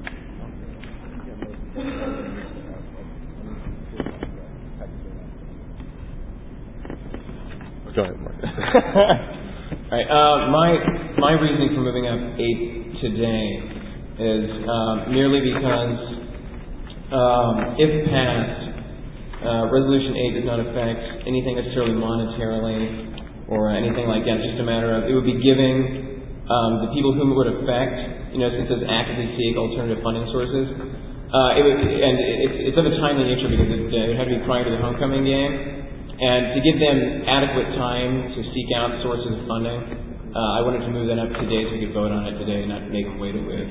D: Go ahead, Mark.
C: All right, uh, my my reasoning for moving up eight today is um, merely because um, if passed, uh, resolution eight does not affect anything necessarily monetarily or anything like that. It's just a matter of it would be giving um, the people whom it would affect, you know, since it's actively seek alternative funding sources. Uh, it would, and it's, it's of a timely nature because it, uh, it would have to be prior to the homecoming game. And to give them adequate time to seek out sources of funding, uh, I wanted to move that up today so we could vote on it today and not make them wait a week.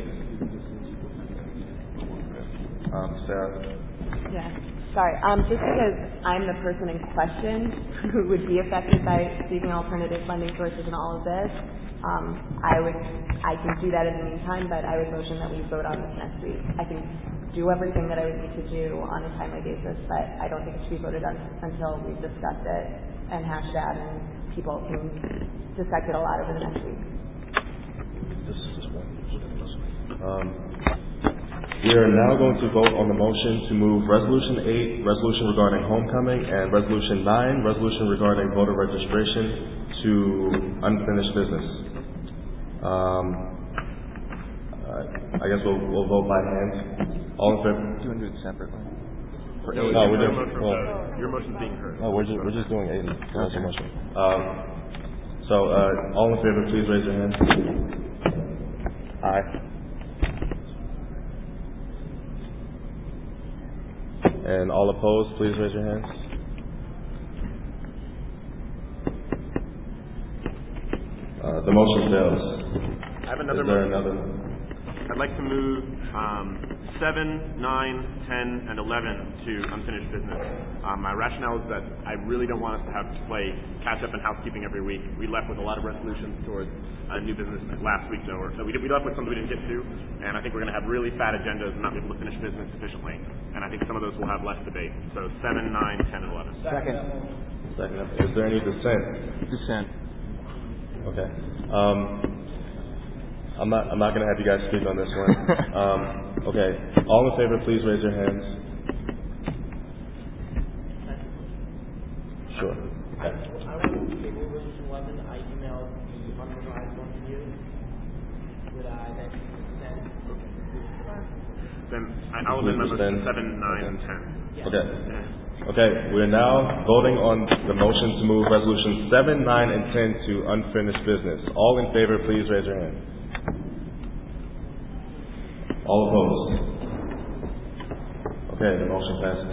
D: Um, Sarah?
B: Yeah. Sorry. Um, just because I'm the person in question who would be affected by seeking alternative funding sources in all of this, um, I would, I can do that in the meantime, but I would motion that we vote on this next week. I can do everything that I would need to do on a timely basis, but I don't think it should be voted on until we've discussed it and hashed it out and people can dissect it a lot over the next week.
D: This is just one. Um, we are now going to vote on the motion to move Resolution eight, Resolution regarding homecoming, and Resolution nine, Resolution regarding voter registration to unfinished business. Um, uh, I guess we'll, we'll vote by hand. All in favor?
O: Do you want to do it separately?
D: For no, no we're doing
L: motion,
D: well,
L: uh, your motion's being heard.
D: No, we're just we're just doing eight. That's your motion. Um, so uh, all in favor, please raise your hand. Aye. And all opposed, please raise your hands. Uh, the motion fails.
L: I have another
D: Is there
L: motion.
D: another?
L: I'd like to move um, seven, nine, ten, and eleven to unfinished business. Um, my rationale is that I really don't want us to have to play catch-up and housekeeping every week. We left with a lot of resolutions towards uh, new business last week, though. So we, did, we left with some that we didn't get to, and I think we're going to have really fat agendas and not be able to finish business efficiently. And I think some of those will have less debate. So seven, nine, ten, and eleven.
E: Second.
D: Second. Is there any dissent?
E: Dissent.
D: Okay. Um, I'm not. I'm not going to have you guys speak on this one. um, okay. All in favor, please raise your hands. Sure. Okay.
G: I want to table resolution eleven. I emailed the unrevised one to you. Would I then send?
L: Then I- I'll amend my motion to seven, nine, and ten.
D: Okay. Okay. We're now voting on the motion to move resolutions seven, nine, and ten to unfinished business. All in favor, please raise your hand. All opposed? Okay, the motion passes.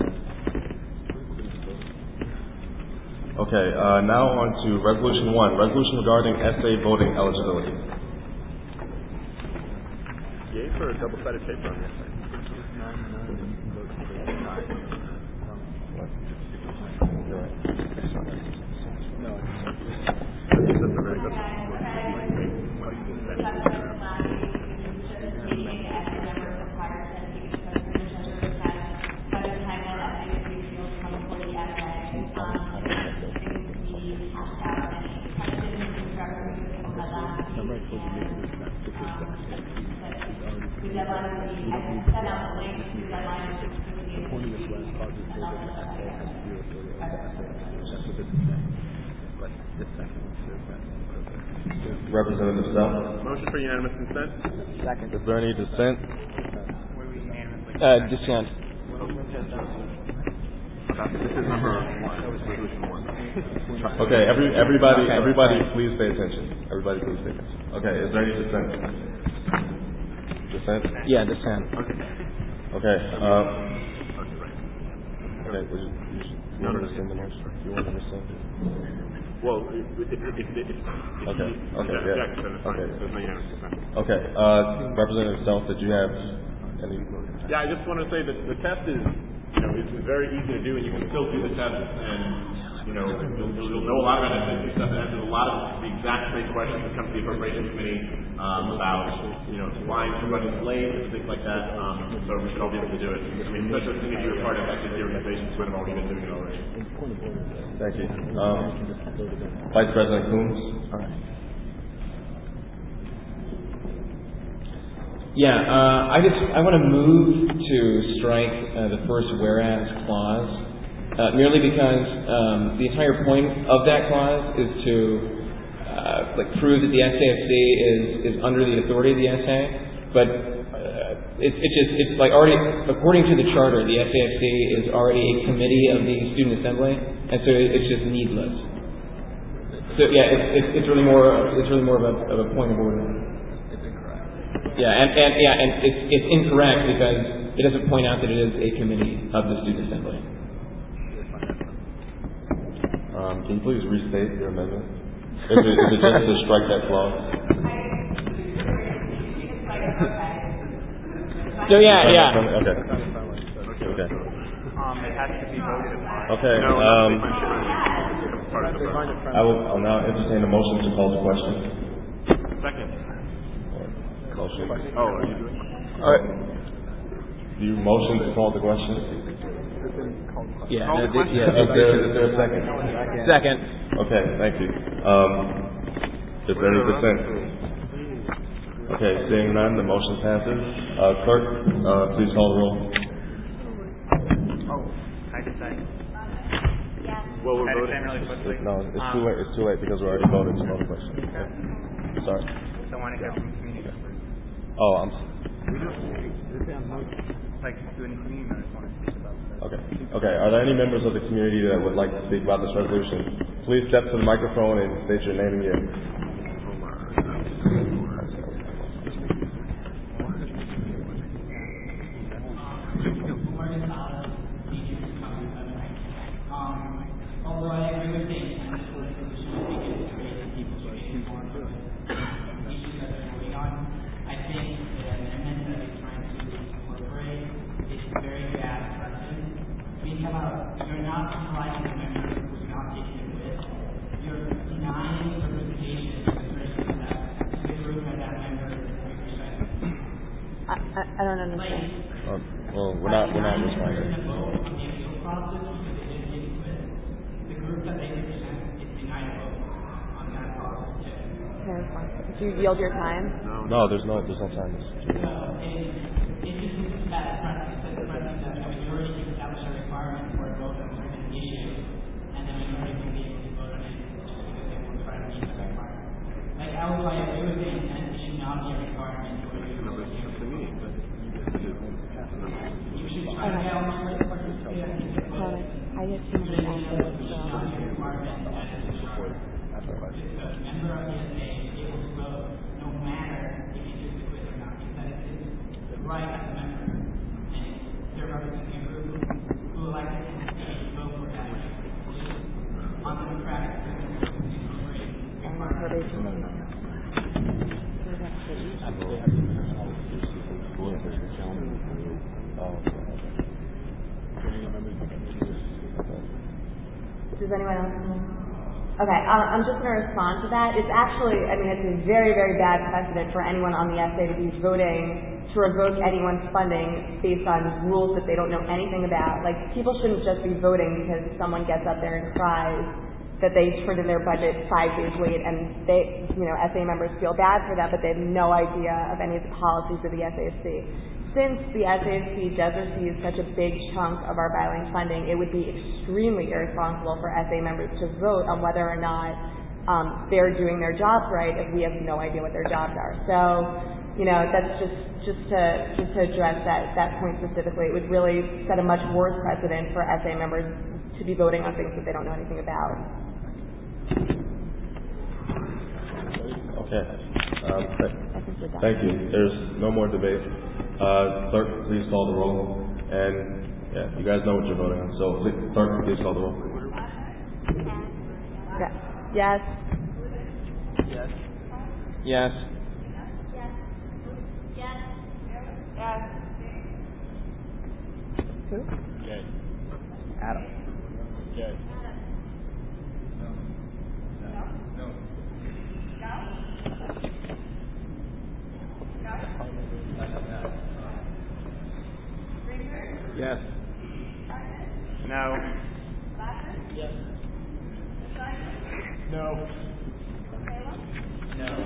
D: Okay, uh, now on to resolution one, resolution regarding essay voting eligibility.
L: Yay for a double-sided paper on this thing.
D: Representative Self.
L: Motion for unanimous consent.
E: Second.
D: Is there any dissent?
C: Uh, dissent.
L: This is number one. That was resolution one.
D: Okay, every, everybody, everybody, please pay attention. Everybody, please pay attention. Okay, is there any dissent? Dissent?
C: Yeah, dissent.
L: Okay.
D: Okay. Um, okay. Would you, you, should, you want to rescind the motion? You want to rescind?
L: Well, if, if, if, if, if, if
D: Okay.
L: you
D: Okay.
L: object,
D: Yeah.
L: then it's fine.
D: Okay.
L: There's no unanimous consent.
D: Okay. Uh, Representative Self, did you have any?
L: Yeah, I just want to say that the test is, you know, it's very easy to do, and you can still do the test, and you know, you'll, you'll know a lot about S A T stuff, and answers a lot of the exact same questions that come to the Appropriations Committee um, about, you know, flying somebody's late and things like that. Um, so we should all be able to do it. I mean, especially if you're part of S A T organizations, might have already been doing it already.
D: Thank you. Um, Vice President Coombs.
C: All right. Yeah, uh, I just I want to move to strike uh, the first whereas clause, uh, merely because um, the entire point of that clause is to uh, like prove that the S A F C is is under the authority of the S A. But uh, it it just it's like already according to the charter, the S A F C is already a committee of the Student Assembly, and so it, it's just needless. So yeah, it's it's, it's really more it's really more of a of a point of order. Yeah, and, and yeah, and it's it's incorrect because it doesn't point out that it is a committee of the Student Assembly.
D: Um, can you please restate your amendment? Is it, is it just to strike that clause?
C: So yeah, yeah.
D: Okay. Okay.
K: Um, it has to be voted upon.
D: Okay.
L: No,
D: Um,
L: part of the vote.
D: I will. I'll now entertain a motion to call the question.
L: Second.
D: Motion.
L: Oh, are you doing it?
D: All right. Do you motion to call the question?
C: Yeah,
L: Call
C: no,
L: the
C: the-
L: question.
C: yeah.
D: Is there, is there a second?
C: Second.
D: Okay, thank you. Um, is there any dissent? Okay, seeing none, the motion passes. Uh, clerk, uh, please call the roll.
K: Oh, I decide.
L: Well, we're
K: I
L: voting.
K: decide really quickly.
D: No, it's
K: Um,
D: too late. It's too late because we already voted to call the question. Okay. Sorry.
K: So I want to hear from community members.
D: Oh, I'm.
K: Like, do any community members want to speak about this?
D: Okay. Okay. Are there any members of the community that would like to speak about this resolution? Please step to the microphone and state your name and year.
P: Although I agree with the intent of the resolution, I think it's great that people should get informed of issues that they're voting on. I think the amendment that is trying to incorporate
B: I, I, I don't understand.
D: Um, well, we're not, we're not
P: We're
D: responding.
P: going to vote on the actual process because it didn't get split. The group that they represent is united vote on that process too.
B: Okay, fine. Do you yield your time?
D: No, there's no, there's no time.
P: So it, it just is bad practice. It's practice that a majority can establish a requirement for a vote on a certain issue, and the minority can be able to vote on it just because they will try to meet the requirement. Like, I would like agree with the intent, it should not be a requirement for you to vote. You should try to get all the participate.
B: I get too many answers, so.
P: Not be a requirement that is required. Because a member of the S A is able to vote no matter if you choose to quit or not, because it's the right as a member. And they're representing a group who elected him to vote for that. It's undemocratic.
I: Does anyone else? Okay, um, I'm just going to respond to that. It's actually, I mean, it's a very, very bad precedent for anyone on the S A to be voting to revoke anyone's funding based on rules that they don't know anything about. Like, people shouldn't just be voting because someone gets up there and cries that they turned in their budget five days late, and they, you know, S A members feel bad for that, but they have no idea of any of the policies of the S A F C. Since the S A F C does receive such a big chunk of our byline funding, it would be extremely irresponsible for S A members to vote on whether or not um, they're doing their jobs right if we have no idea what their jobs are. So, you know, that's just just to just to address that that point specifically. It would really set a much worse precedent for S A members to be voting on things that they don't know anything about.
D: Okay. Um, th- thank you. There's no more debate. Uh, clerk, please call the roll. And yeah, you guys know what you're voting on. So, please, clerk, please call the roll.
B: Yes.
C: Yes. Yes.
B: Yes. Who?
C: Jay.
E: Adam.
C: Jay.
K: Yes. No.
C: Yes. No.
K: No.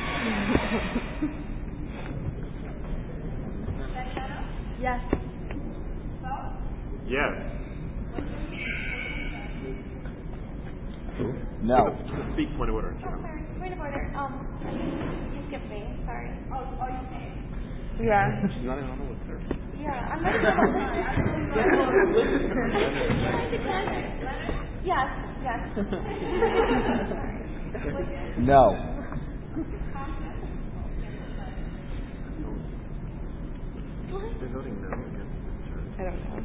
B: Yes.
L: Yes.
E: No.
L: Speak point of order.
J: Point of order. Um, you skipped me. Sorry. Oh, oh, you say.
B: Yeah.
L: She's not even on the list there.
J: Yeah, I'm not even on the list. Yes, yes.
E: No.
L: They're voting no again.
B: I don't know.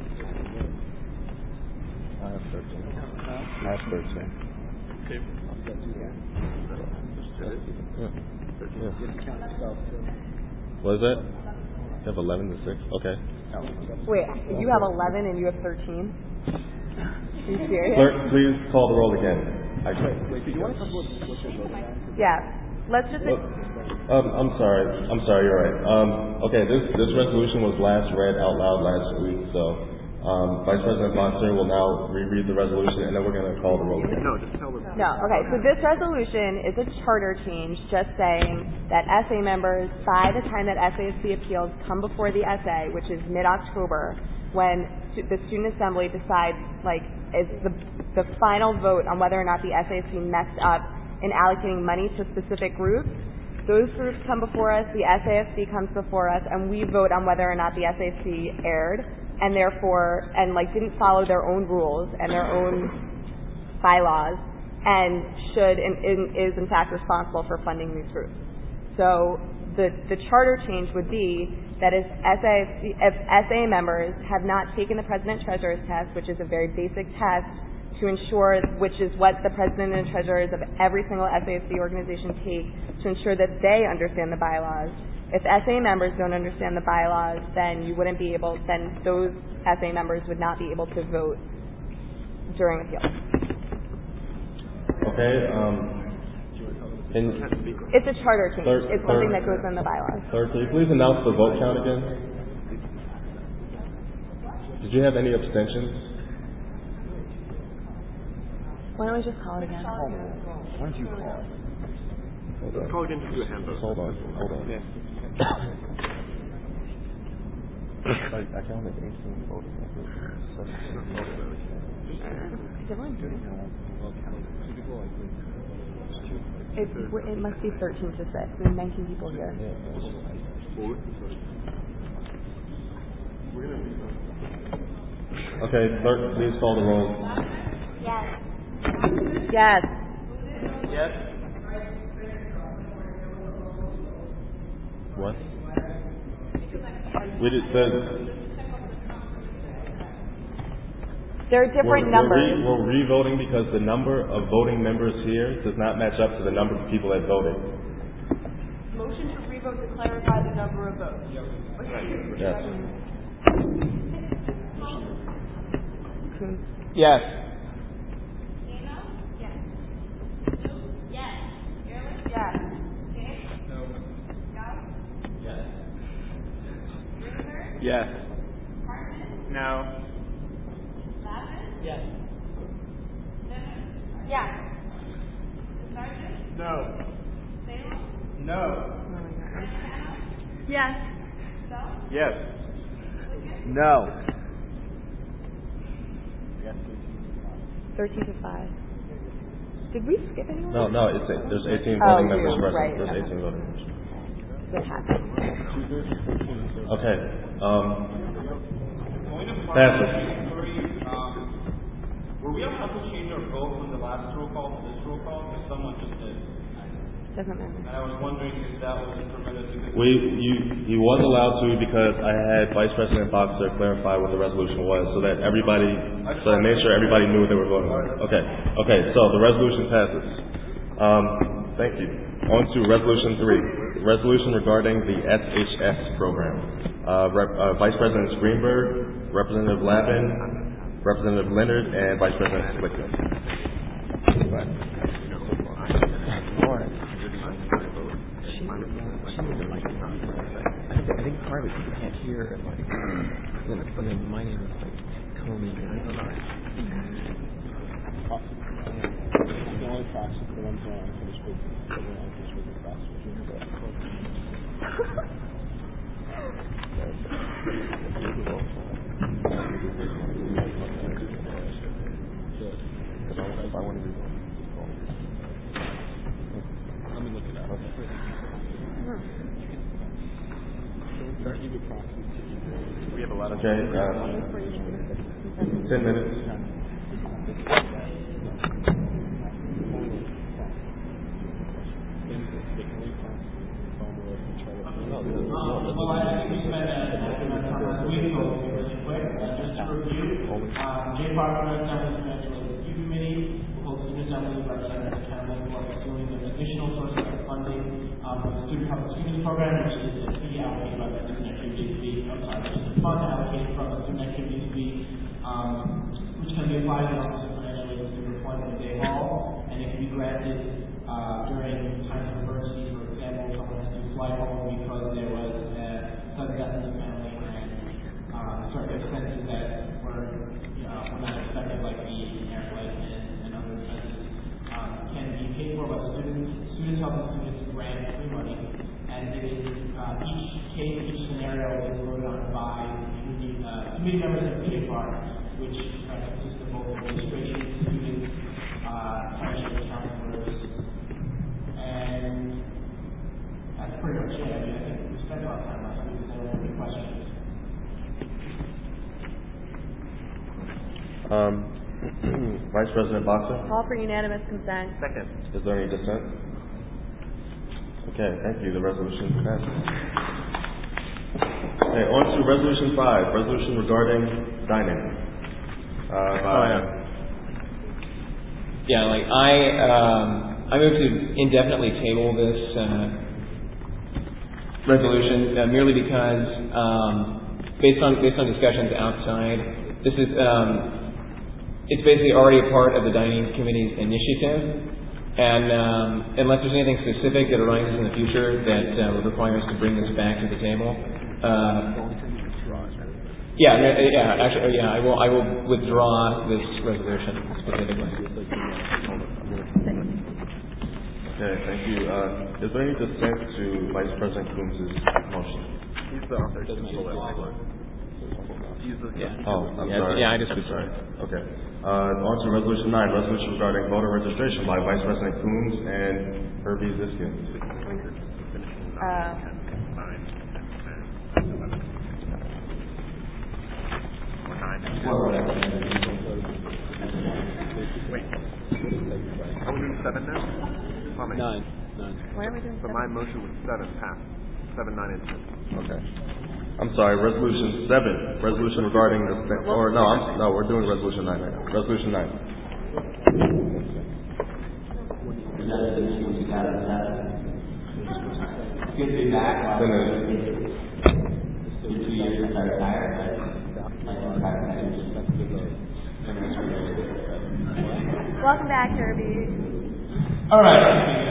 D: I have thirteen. I have thirteen.
L: Okay.
D: Yeah. What is that? You have eleven to six? Okay.
B: Wait, you have eleven and you have thirteen? Are you serious?
D: Clerk, please call the roll again. I
O: Wait, do you want to talk about what you're voting on?
B: Yeah. Let's just.
D: Look, um, I'm sorry. I'm sorry. You're right. Um, okay, this this resolution was last read out loud last week, so um, Vice President Boxer will now reread the resolution, and then we're going to call the roll again.
L: No, just tell them.
B: No, okay, so this resolution is a charter change just saying that S A members, by the time that S A F C appeals come before the S A, which is mid-October, when stu- the Student Assembly decides, like, is the, the final vote on whether or not the S A F C messed up in allocating money to specific groups, those groups come before us, the S A F C comes before us, and we vote on whether or not the S A F C erred, and therefore, and, like, didn't follow their own rules and their own bylaws, and should and, and is in fact responsible for funding these groups. So the the charter change would be that if S A F C, if S A members have not taken the President Treasurer's test, which is a very basic test to ensure, which is what the President and Treasurers of every single S A F C organization take to ensure that they understand the bylaws. If S A members don't understand the bylaws, then you wouldn't be able, then those S A members would not be able to vote during appeals.
D: Okay. Um, Can,
B: It's a charter change.
D: Third-
B: It's something
D: third-
B: that goes in the bylaws.
D: Sir, can you please announce the vote count again? Did you have any abstentions?
B: Why don't we just call it again?
E: Why don't you call it?
D: Hold on.
L: Call again to do a hand vote.
D: Hold on. Hold on.
L: Yeah.
D: I, I counted eighteen voting.
B: It, it must be thirteen to six. We have nineteen people here.
D: Okay, clerk, please call the roll.
J: Yes.
B: Yes.
K: Yes.
D: What? We did said
B: There are different
D: we're,
B: numbers.
D: We're, re, we're re-voting because the number of voting members here does not match up to the number of people that voted.
B: Motion to revote to clarify the number of votes.
D: Yes.
E: Yes.
K: Yes. No.
P: Yes.
B: Yes.
K: No.
G: No.
B: Yes.
K: Yes.
E: No.
B: Thirteen to five. Did we skip anyone?
D: No, no, it's eight. There's eighteen
B: Oh,
D: voting members
B: yeah,
D: present.
B: right.
D: There's eighteen voting members.
B: What happened?
D: Okay. Um,
M: Point of
D: passes.
M: clarification, Lori, um, were we allowed to change our vote from the last roll call to this roll call? Because someone just did.
B: Doesn't matter.
M: And I was wondering if that was permitted because...
D: We, you, he was allowed to because I had Vice President Boxer clarify what the resolution was so that everybody, so I made sure everybody knew what they were voting on. Okay, okay, so the resolution passes. Um, thank you. On to resolution three, resolution regarding the S H S program. Uh, Rep, uh, Vice President Greenberg, Representative Lavin, Representative Leonard, and Vice President Slickman.
C: I think part of it you can't hear, like, when, when my name is like Comey. I don't know.
O: The only proxy for the ones who are unfinished business, everyone unfinished business proxy, which means that.
D: If I want to read one,
O: Let me look it up.
L: We have a lot of...
D: okay, uh, ten minutes.
P: Well, I think we spent a amount of time last week, so we'll be really quick. Uh, just to review, um, Jay Parker, Assembly Financial Review Committee, will host an assembly representative Cameron who are pursuing an additional source of funding um, for the Student Public Students Program, which is a fee allocated by the Student Activities Fee, I'm sorry, which is a fund allocated from the Student Activities Fee, um, which can be applied to the Office of Financial Aid through employment of Day Hall, and it can be granted uh, during times of emergency. For example, someone has to fly home because there was a sudden death in the family and um, certain expenses that were, you know, were not expected, like the air flight and, and other expenses, um, can be paid for by students. Students helping students grant free money, and it is uh, each case, each scenario is voted on by committee, uh, committee members of P F R, which uh, consist of both administration, students, uh, financial counselors, and that's pretty much it. I mean, I think we spent a lot of time last week. Is there any questions?
D: Um, Vice President Boxer?
B: Call for unanimous consent.
L: Second.
D: Is there any dissent? Okay, thank you. The resolution passes. Okay, on to resolution five, resolution regarding dining. Uh, by,
C: Yeah, like I, um, I move to indefinitely table this uh, resolution uh, merely because, um, based on based on discussions outside, this is um, it's basically already a part of the dining committee's initiative, And um, unless there's anything specific that arises in the future that uh, would require us to bring this back to the table, uh, yeah, yeah, actually, yeah, I will, I will withdraw this resolution specifically.
D: Okay, thank you. Uh, is there any dissent to Vice President Coombs' motion?
O: He's the author. Doesn't pull it. He's the,
C: yeah.
D: Oh, I'm
C: yeah,
D: sorry.
C: Yeah, I just
D: I'm sorry. Okay. Uh, on to Resolution nine, resolution regarding voter registration by Vice President Coombs and Herbie Ziskin.
B: Uh,
O: Wait. Are we doing seven now? Comment.
B: Nine. Nine. Why are we doing
O: so
B: seven?
O: my motion was seven, passed. Seven, nine, and ten.
D: Okay. I'm sorry, resolution seven, resolution regarding the, or no, I'm, no, we're doing resolution nine right now. Resolution nine.
Q: It's good to be back. It's been two years since I retired, but I don't retire.
B: Welcome back, Herbie.
G: All right.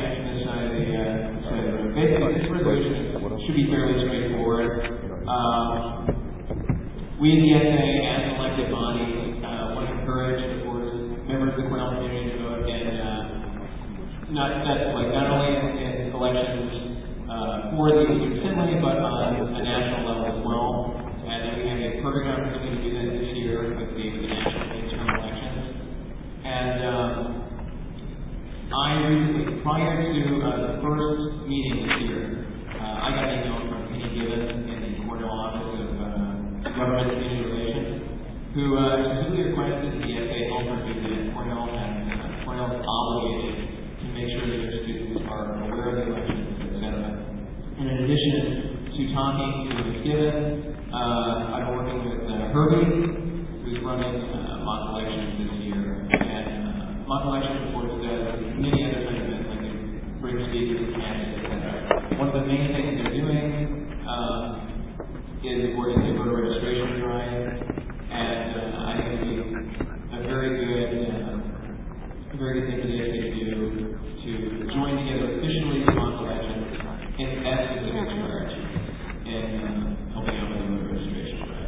G: Basically, this resolution should be fairly straightforward. Um, we in the S A, as an elected body, uh, want to encourage, of course, members of the Cornell community to vote, and uh, not that's like not only in, in elections uh, for the assembly, but on a national level as well. And then we have a perfect opportunity to do that this year with the, the national midterm elections. And um, I recently, prior to uh, the first meeting this year, uh, I got an email from Penny Gibbons in the Cornell Office of uh, Government and Community Relations, who uh, specifically requested the S A help review that Cornell and uh, Cornell is obligated to make sure that their students are aware of the elections, et cetera. And in addition to talking to Miz Gibbons, uh, I'm working with uh, Herbie, who's running uh, mock elections this year. And uh, mock elections, of course, does many other kind of events, like bring speakers, candidates, et cetera. One of the main things they're doing um, is, of course, the voter registration drive, and uh, I think it would be a very good, uh, a very good thing for the S A to do to join together officially to mock elections in that specific charge in uh, helping out with the voter registration drive.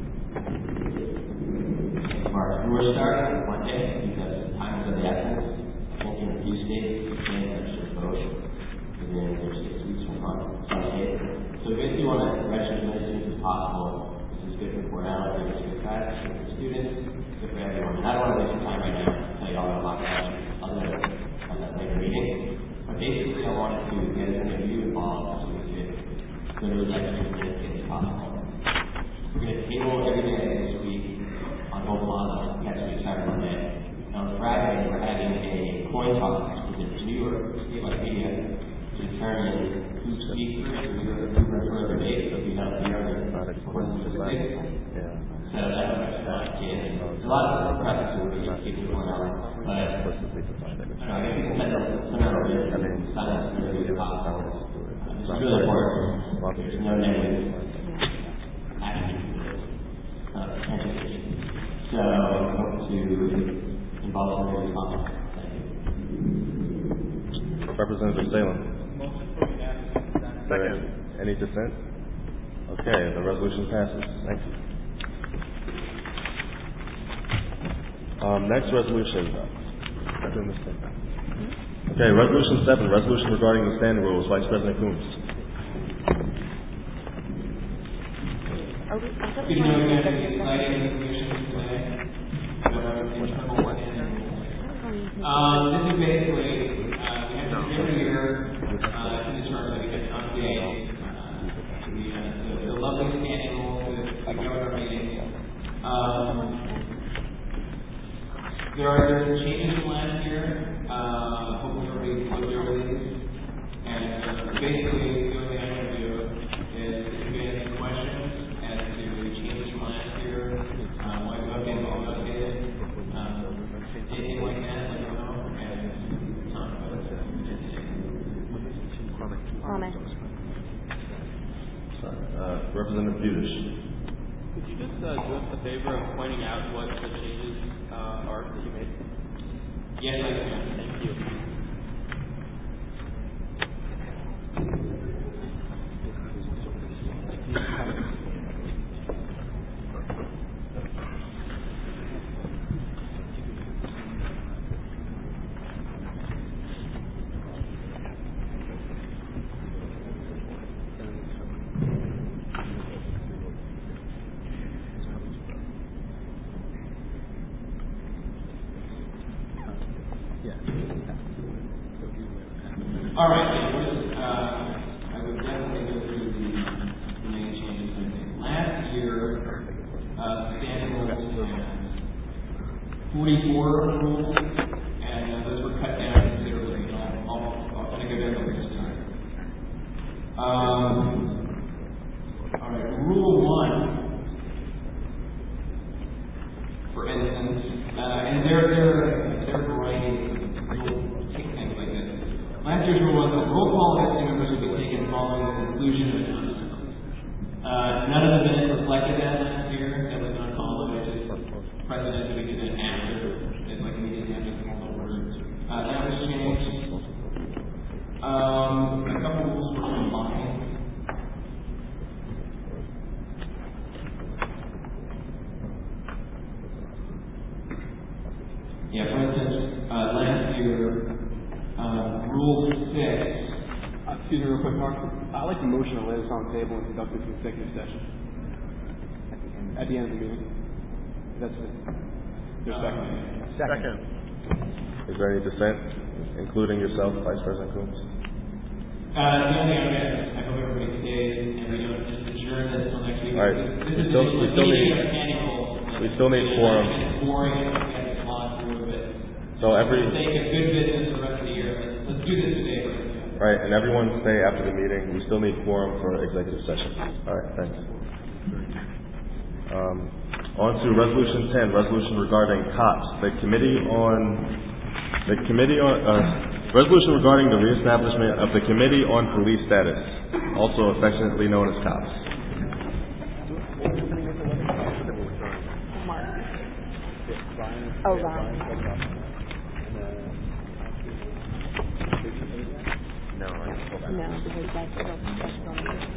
Q: Mark, we're starting on Monday because time is of the essence. I think in a few states, you can't register to vote within there's six weeks from on some states. So we basically want to register as many students as possible. This is good for Cornell, good for the class, good for students, good for everyone. And I don't want to waste your time right now to tell you all about mock elections. I'll do that on that later meeting. But basically, I wanted to get as many of you involved so we could go to elections as many as possible. We're going to table every day this week on Oklahoma. Next week, Saturday, Monday. And on Friday, we're having a coin toss with the New York Statewide Media to determine who speaks first or who runs further debate. So we have the other for the six. So that's a lot of kids. There's a lot of practice where we keep going on. But I don't know, I guess we can send out send out a list and sign up as many as possible. This is really important. There's no negative action to this. Uh, so I hope to involve some of possible. Thank you.
D: Representative Salem.
O: Second.
D: Any dissent? Okay, the resolution passes. Thank you. Um, next resolution. Okay, resolution seven, resolution regarding the standing rules. Vice President Coombs.
B: Are we, I thought we
G: You know,
B: were
G: we
B: going
G: have
B: to
G: the exciting resolutions today. Um, this is basically, uh, we have to every year, uh, in this term that we get an update, uh, to the, uh, the, the lovely standing rules that the governor meeting. Um, there are there are changes from last year. Uh, hopefully everybody looked over these. And uh, basically, the only thing I can do is if you have any questions as to the changes from last year, uh, why we updated, what we updated, um, anything like that, let me know. And talk about it.
B: Comment.
D: Uh, Representative Budish.
A: Could you just uh, do us a favor of pointing out what the changes uh, are that you made?
G: Yes, I can.
A: Thank you.
Q: All right, so what is, uh, I would definitely go through the, the main changes I think. Last year, uh, standing rules had forty-four rules, and uh, those were cut down considerably. I'll, I'll, I'll kind of go down over this time. Um, all right, rule one, for instance, uh, and there, there, there are a variety of real kick things like this. Last year's rule was that roll call listing members would be taken following the conclusion of a non-assembly. Uh, none of the minutes reflected that last year. That was not followed. It's just precedent that we did it after. It's like immediately after the call to order. Uh, that was changed. Um, a couple rules were combined. Yeah, for instance, uh, last year, uh, Rule six.
H: Uh, excuse me, real quick, Mark. I'd like to motion to lay this on the table and conduct this executive session at the end of the meeting. That's it. There's a second.
E: Second.
D: Is there any dissent, including yourself, Vice President Coombs?
Q: Uh, the only other is I hope everybody stays and we don't just adjourn this until next week.
D: All right.
Q: This is
D: Still, we still need, we still need quorum.
Q: It's boring. We have to slog through it.
D: So every,
Q: For the sake of good business the rest of the year, let's, let's do this today.
D: right, and everyone stay after the meeting. We still need quorum for executive session. All right, thanks. Um, on to resolution ten, resolution regarding cops. The committee on, the committee on, uh, resolution regarding the reestablishment of the committee on police status, also affectionately known as cops.
B: Oh, Ron. No, because that's still, that's still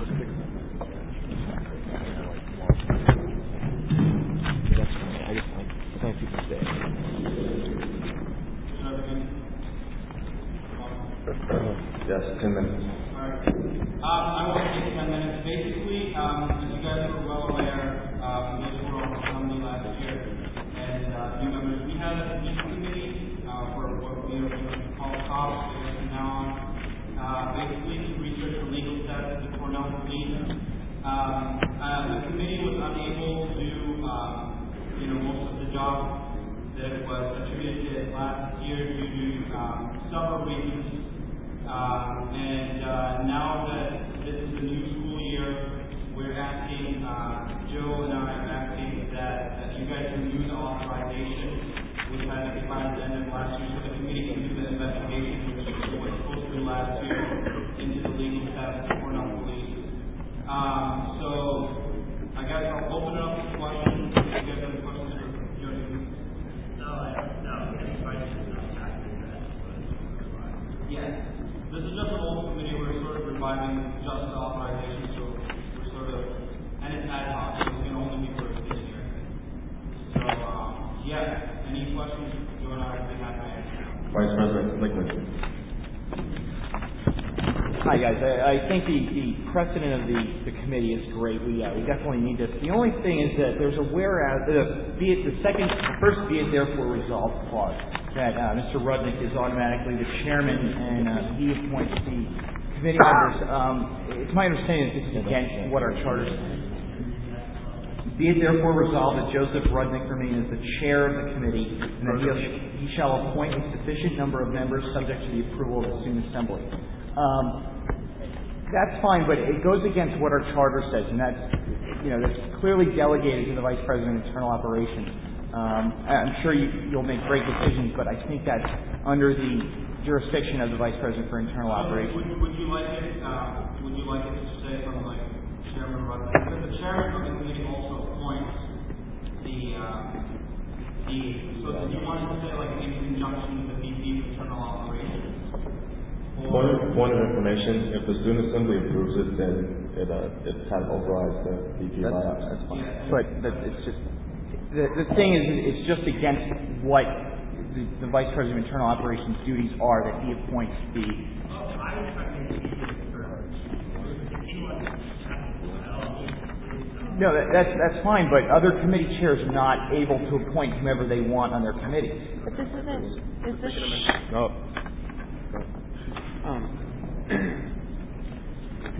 O: I just I think people stay.
D: Yes, ten minutes.
P: Alright. Um, I won't take ten minutes. Basically, um, as you guys are well aware, um, we just were on assembly last year, and uh, you members, we had a needs committee uh, for what we are going to call cops from now on. Uh, basically, to research the legal status of the Cornell police. Um, uh, the committee was unable to do, um, you know, most of the job that was attributed last year due to um, several reasons. Um, and uh, now that this is the new school year, we're asking, uh, Joe and I are asking that, that you guys renew the authorization, which had expired at the end of last year, so the committee can do the investigation, which was supposed to do last year, into the legal status of Cornell Police. Um, so, I guess I'll open it up to questions. If you guys have any questions for Joe? No, I don't know. Yes. This is just an old committee. We're sort of reviving just the authorization, so we're sort of, and it's ad hoc, so it can only be for this year. So, um, yeah, any questions, Joe and I would be happy to answer.
D: Vice President Lickman.
E: Hi guys, I, I think the, the precedent of the, the committee is great. We uh, we definitely need this. The only thing is that there's a whereas, uh, be it the second, first be it therefore resolved clause, that uh, Mister Rudnick is automatically the chairman and uh, he appoints the committee members. Um, it's my understanding that this is against what our charter says. Be it therefore resolved that Joseph Rudnick remain as the chair of the committee and that he, he shall appoint a sufficient number of members subject to the approval of the student assembly. Um, that's fine, but it goes against what our charter says, and that's, you know, that's clearly delegated to the Vice President of Internal Operations. Um, I'm sure you, you'll make great decisions, but I think that's under the jurisdiction of the Vice President for Internal Operations.
P: Would, would you like it? Uh, would you like it to say something like Chairman Rudnick? Because the chairman of the committee also appoints the uh, the. So, do you want to say like in conjunction with the V P of Internal Operations?
D: Point of, point of information, if the student assembly approves it, then it, uh, it kind of overrides the V P of I O P S.
E: That's fine. But, but it's just, the, the thing is, it's just against what the, the Vice President of Internal Operations duties are, that he appoints the... No, that, that's, that's fine, but other committee chairs are not able to appoint whomever they want on their committees.
B: But this isn't, is this...
D: No.
O: Um,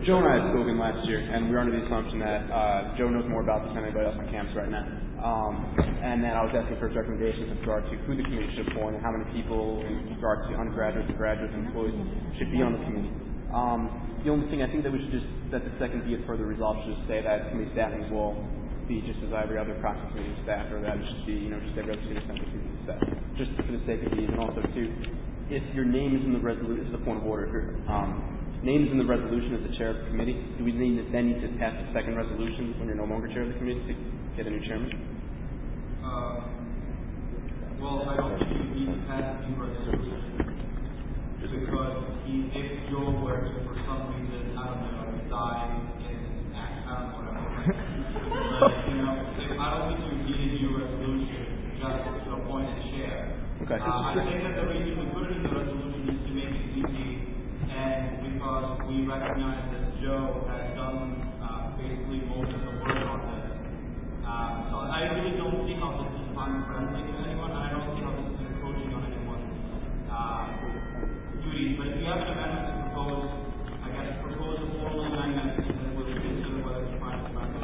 K: Joe and I had spoken last year, and we were under the assumption that uh, Joe knows more about this than anybody else on campus right now. Um, and then I was asking for his recommendations in regard to who the committee should appoint and how many people in regard to undergraduates, graduates, and employees should be on the committee. Um, the only thing I think that we should just, that the second be it further resolved, should just say that committee staffing will be just as every other proxy committee staff, or that it should be, you know, just every other student assembly committee staff, just for the sake of these. And also, too, if your name is in the resolution, this is a point of order, if your um, name is in the resolution as the chair of the committee, do we need to, then need to pass the second resolution when you're no longer chair of the committee to get a new chairman?
H: Uh, well, I don't think you need to pass a new resolution because he, if Joel were to, for some reason, I don't know, die in act, I don't know what I'm but, you know, if, I don't think you need a new resolution just to appoint a chair.
K: Okay.
H: Uh, I think that the reason we put it in the resolution is to make it easy, and because we recognize that Joe has done uh, basically most of the work on this. Uh, so I really don't see how this is unfriendly to anyone, and I don't see how this is encroaching on anyone's uh, duties. But if you have an amendment to propose, I guess propose a formal amendment, and then we'll consider whether to find a amendment.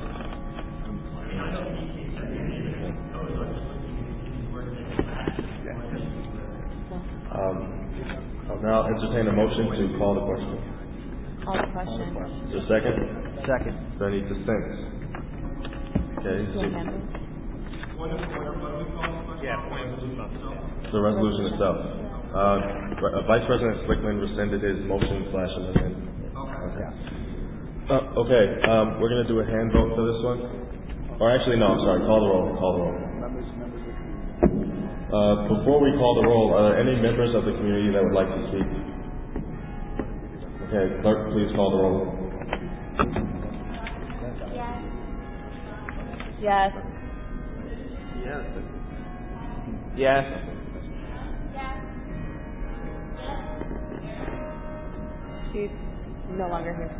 D: Um, I'll now entertain a motion to call the question.
B: Call the question.
D: Is there a second?
O: Second.
D: Is there any dissent? Okay. So
L: Yeah, point of
D: the resolution itself. Uh, Re- uh, Vice President Slickman rescinded his motion slash amendment. Okay. Uh, okay. Um, we're going to do a hand vote for this one. Or actually, no. I'm sorry. Call the roll. Call the roll. Uh, before we call the roll, are there any members of the community that would like to speak? Okay, clerk, please call the roll.
B: Yes.
K: Yes. Yes.
B: She's no longer here.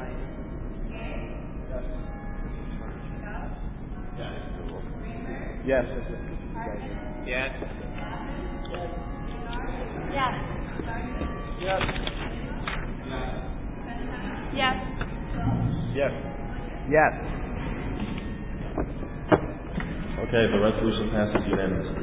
K: Yes.
B: Yes.
K: Yes.
B: Yes.
K: Yes.
B: Yes.
K: Yes.
O: Yes.
D: Okay, the resolution passes unanimously.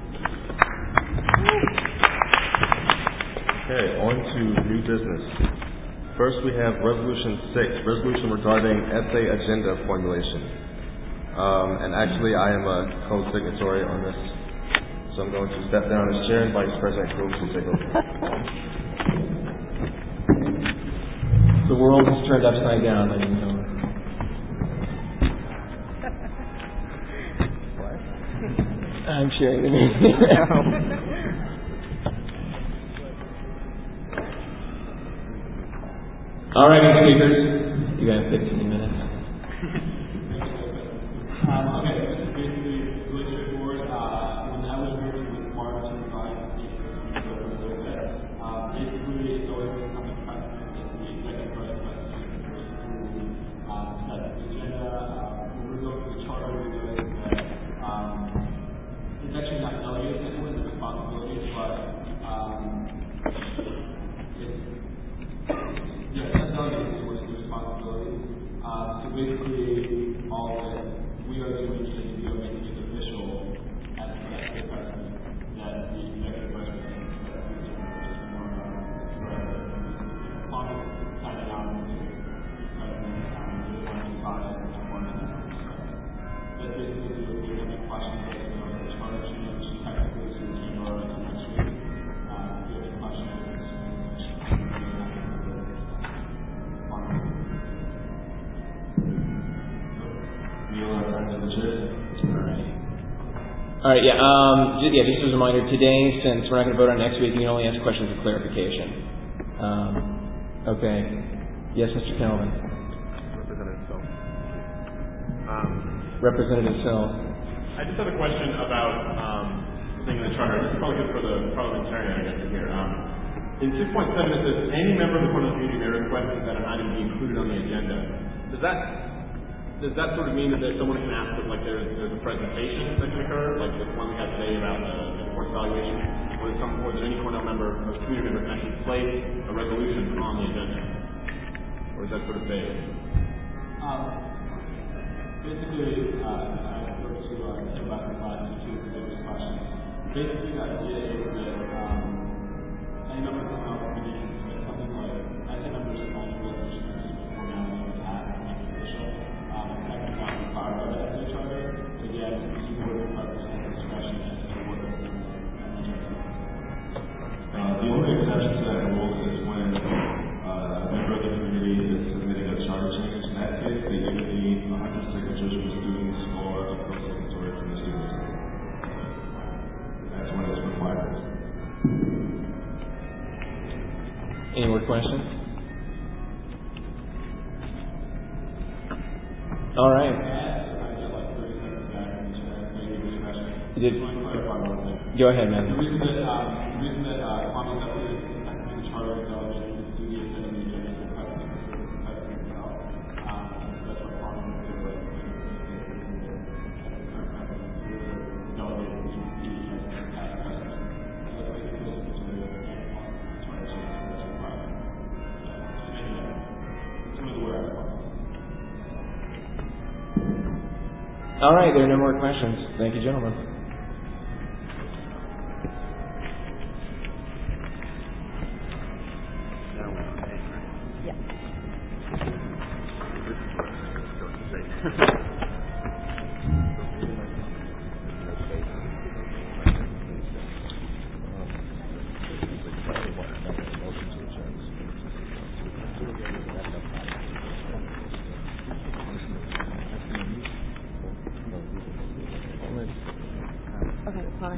D: Okay, on to new business. First, we have Resolution six, resolution regarding essay agenda formulation. Um, and actually, I am a co-signatory on this, so I'm going to step down as chair and Vice President Cruz will take over.
C: The world is turned upside down, ladies and gentlemen. I'm sharing the meeting now. All right, speakers, you have fifteen minutes.
H: Um, okay, this is basically really straightforward. Uh, when I was working with Mark to provide the uh, basically it's always becoming precedent that the executive vice president first who um, sets the agenda. Uh, when we go to the charter, we notice that um, it's actually not delegated to anyone, the responsibilities, but um, it's yeah, it's not delegated to anyone, the responsibilities. Uh, so basically, all that we are doing is we are making it official as the executive president that the executive vice president that we can upon signing on to the president um, to the one to five and one to nine. That's basically the if there's any questions that you know the charter change technically so we can go over to next week. Um, if you have any questions,
C: All right, yeah, um, j- yeah, just as a reminder, today, since we're not going to vote on next week, you can only ask questions for clarification. Um, okay. Yes, Mister Calvin.
L: Representative Sill. Um,
C: Representative Sill.
L: I just have a question about um, the thing in the charter. This is probably good for the parliamentarian, I guess, in here. Um, in six point seven, it says, any member of the Cornell community may request that an item be included on the agenda. Does that Does that sort of mean that there's someone who can ask if like there's there's a presentation that can occur, like the one we had today about the, the course evaluation, or that some or that any Cornell member or community member can actually place a resolution on the agenda? Or
D: or is that for the base?
N: Um, basically, uh, I spoke to uh, Tim about the class and two of the questions. Basically, the idea is that um, any member coming off the committee can submit something like, I say members can only resolution members before now and then pass and make it official. Um, and that can not required by the S A charter. But again, you board of represent discretion as to what is
R: Uh, the only exception to that rule is when uh, a member of the committee is submitting a charter change. In that case, they either need one hundred signatures from the students or a co-signatory from the students. That's when it's required.
C: Any more questions? All right. Did, go ahead, man.
N: The reason that um, the reason that uh, Kwame Duffy is in the charter of delegation is due to the setting the agenda for president and president himself. Um, that's what Kwame is like. Delegate to the past president. So that's like the most of the charter change that's required. So maybe that some of the where
C: All right, there are no more questions. Thank you, gentlemen.
B: Okay, fine.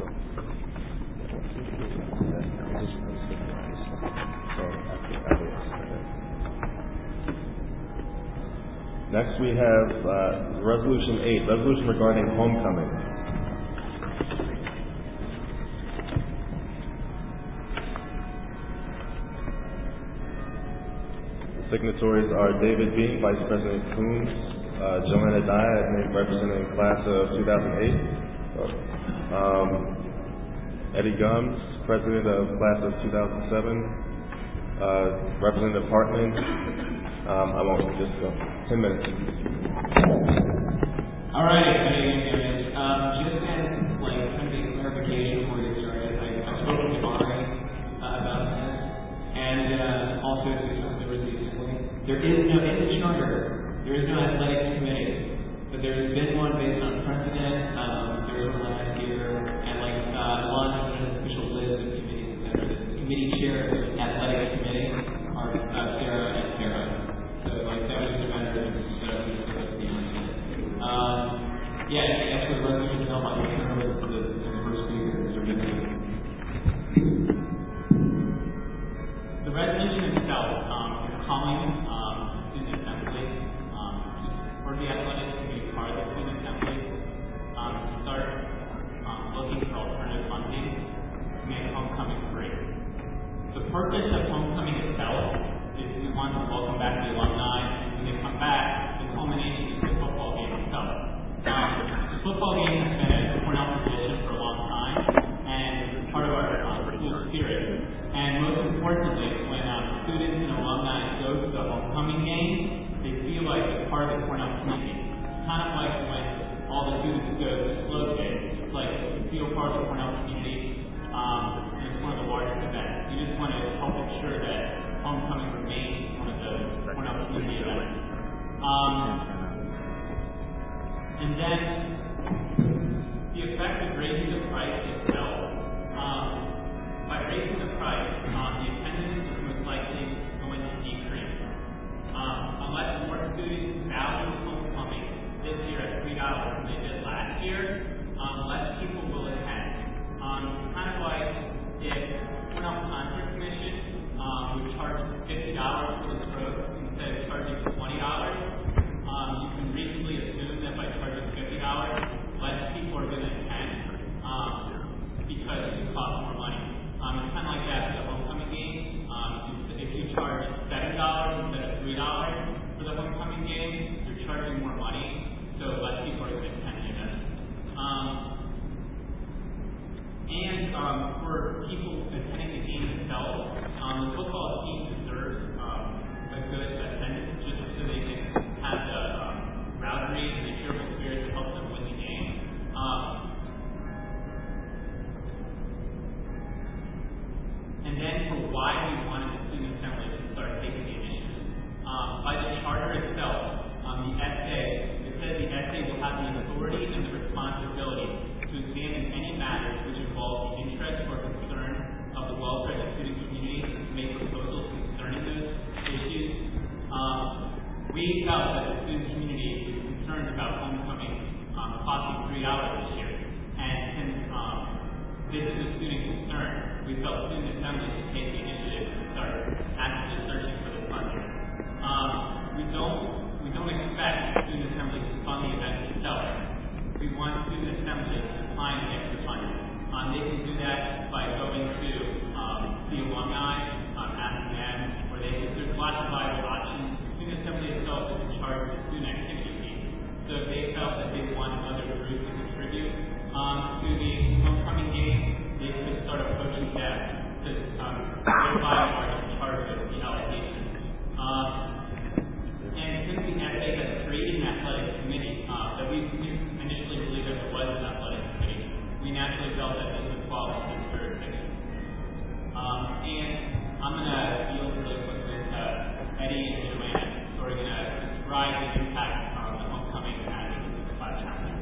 D: Next we have uh, Resolution eight, Resolution regarding homecoming. The signatories are David Bean, Vice President Coons, uh, Joanna Dye, representing class of two thousand eight, um, Eddie Gums, President of class of two thousand seven, uh, Representative Hartman. Um, I won't just go. Ten minutes.
S: All right, guys. Um, just as like kind of a clarification before we get started, I, I've spoken to Ari uh, about this, and uh, also to some of the Assembly. There is no in the charter. There is no athletics committee, but there has been one based on precedent. Um, there was one last year, and like uh, launch an official list of committees, et cetera. The committee chair of the athletics committee are uh, Sarah and Sarah. So like that was just a matter of set up and stuff at the end. Um, yeah, as for the resolution itself, I'll turn over to the, to the first speaker, Mister Gibson.
N: The resolution itself um, is calling um, student assembly um, or the athletics committee part of the student assembly um, to start um, looking for alternative funding to make homecoming free. The purpose of homecoming itself is we want to welcome back the alumni, and when they come back, the culmination is the football game itself. Um, the football game has been a Cornell tradition for a long time, and part of our uh, school spirit. And most importantly, when um, students and alumni go to the homecoming game, they feel like they're part of the Cornell community. It's kind of like when all the students go to Slow Day. It's like you feel part of the Cornell community, um, and it's one of the largest events. You just want to help ensure that homecoming remains one of the Cornell community events. Um, and then the effect of raising the price itself. Um, by raising the price, um, the attendance is most likely going to decrease. Um, unless more students value homecoming this year at three dollars than they did last year, um, less people will attend. Um, kind of like if Cornell Concert Commission um, would charge fifty dollars for the stroke instead of charging twenty dollars. Um, you can reasonably assume that by charging fifty dollars, less people are going to attend um, because it costs more money. Um, it's kind of like that for the homecoming game. Um, if you charge seven dollars instead of three dollars for the homecoming game, you're charging more money, so less people are going to attend it. Um, and um, for people attending the game itself,
K: that the student community is concerned about homecoming um, costing three dollars this year. And since um, this is a student concern, we felt student assembly should take the initiative to start actively searching for the funding. Um, we don't we don't expect student assembly to fund the event itself. We want student assembly to find the extra funding. Um, they can do that by going to um, the alumni, um, asking them, or they can, there's lots of viable options. Student assembly itself is in charge of the student activity fee. So if they felt that they wanted other groups to contribute um, to the homecoming game, they could start approaching them because um, their body are in charge of the allocation. Um, and since the F A has created an athletic committee, uh, that we initially believed that there was an athletic committee, we naturally felt that this would fall into this jurisdiction. Um, and I'm going to deal really quickly with uh, Eddie and Joanne, who are going to describe the impact on the homecoming as the class chapter.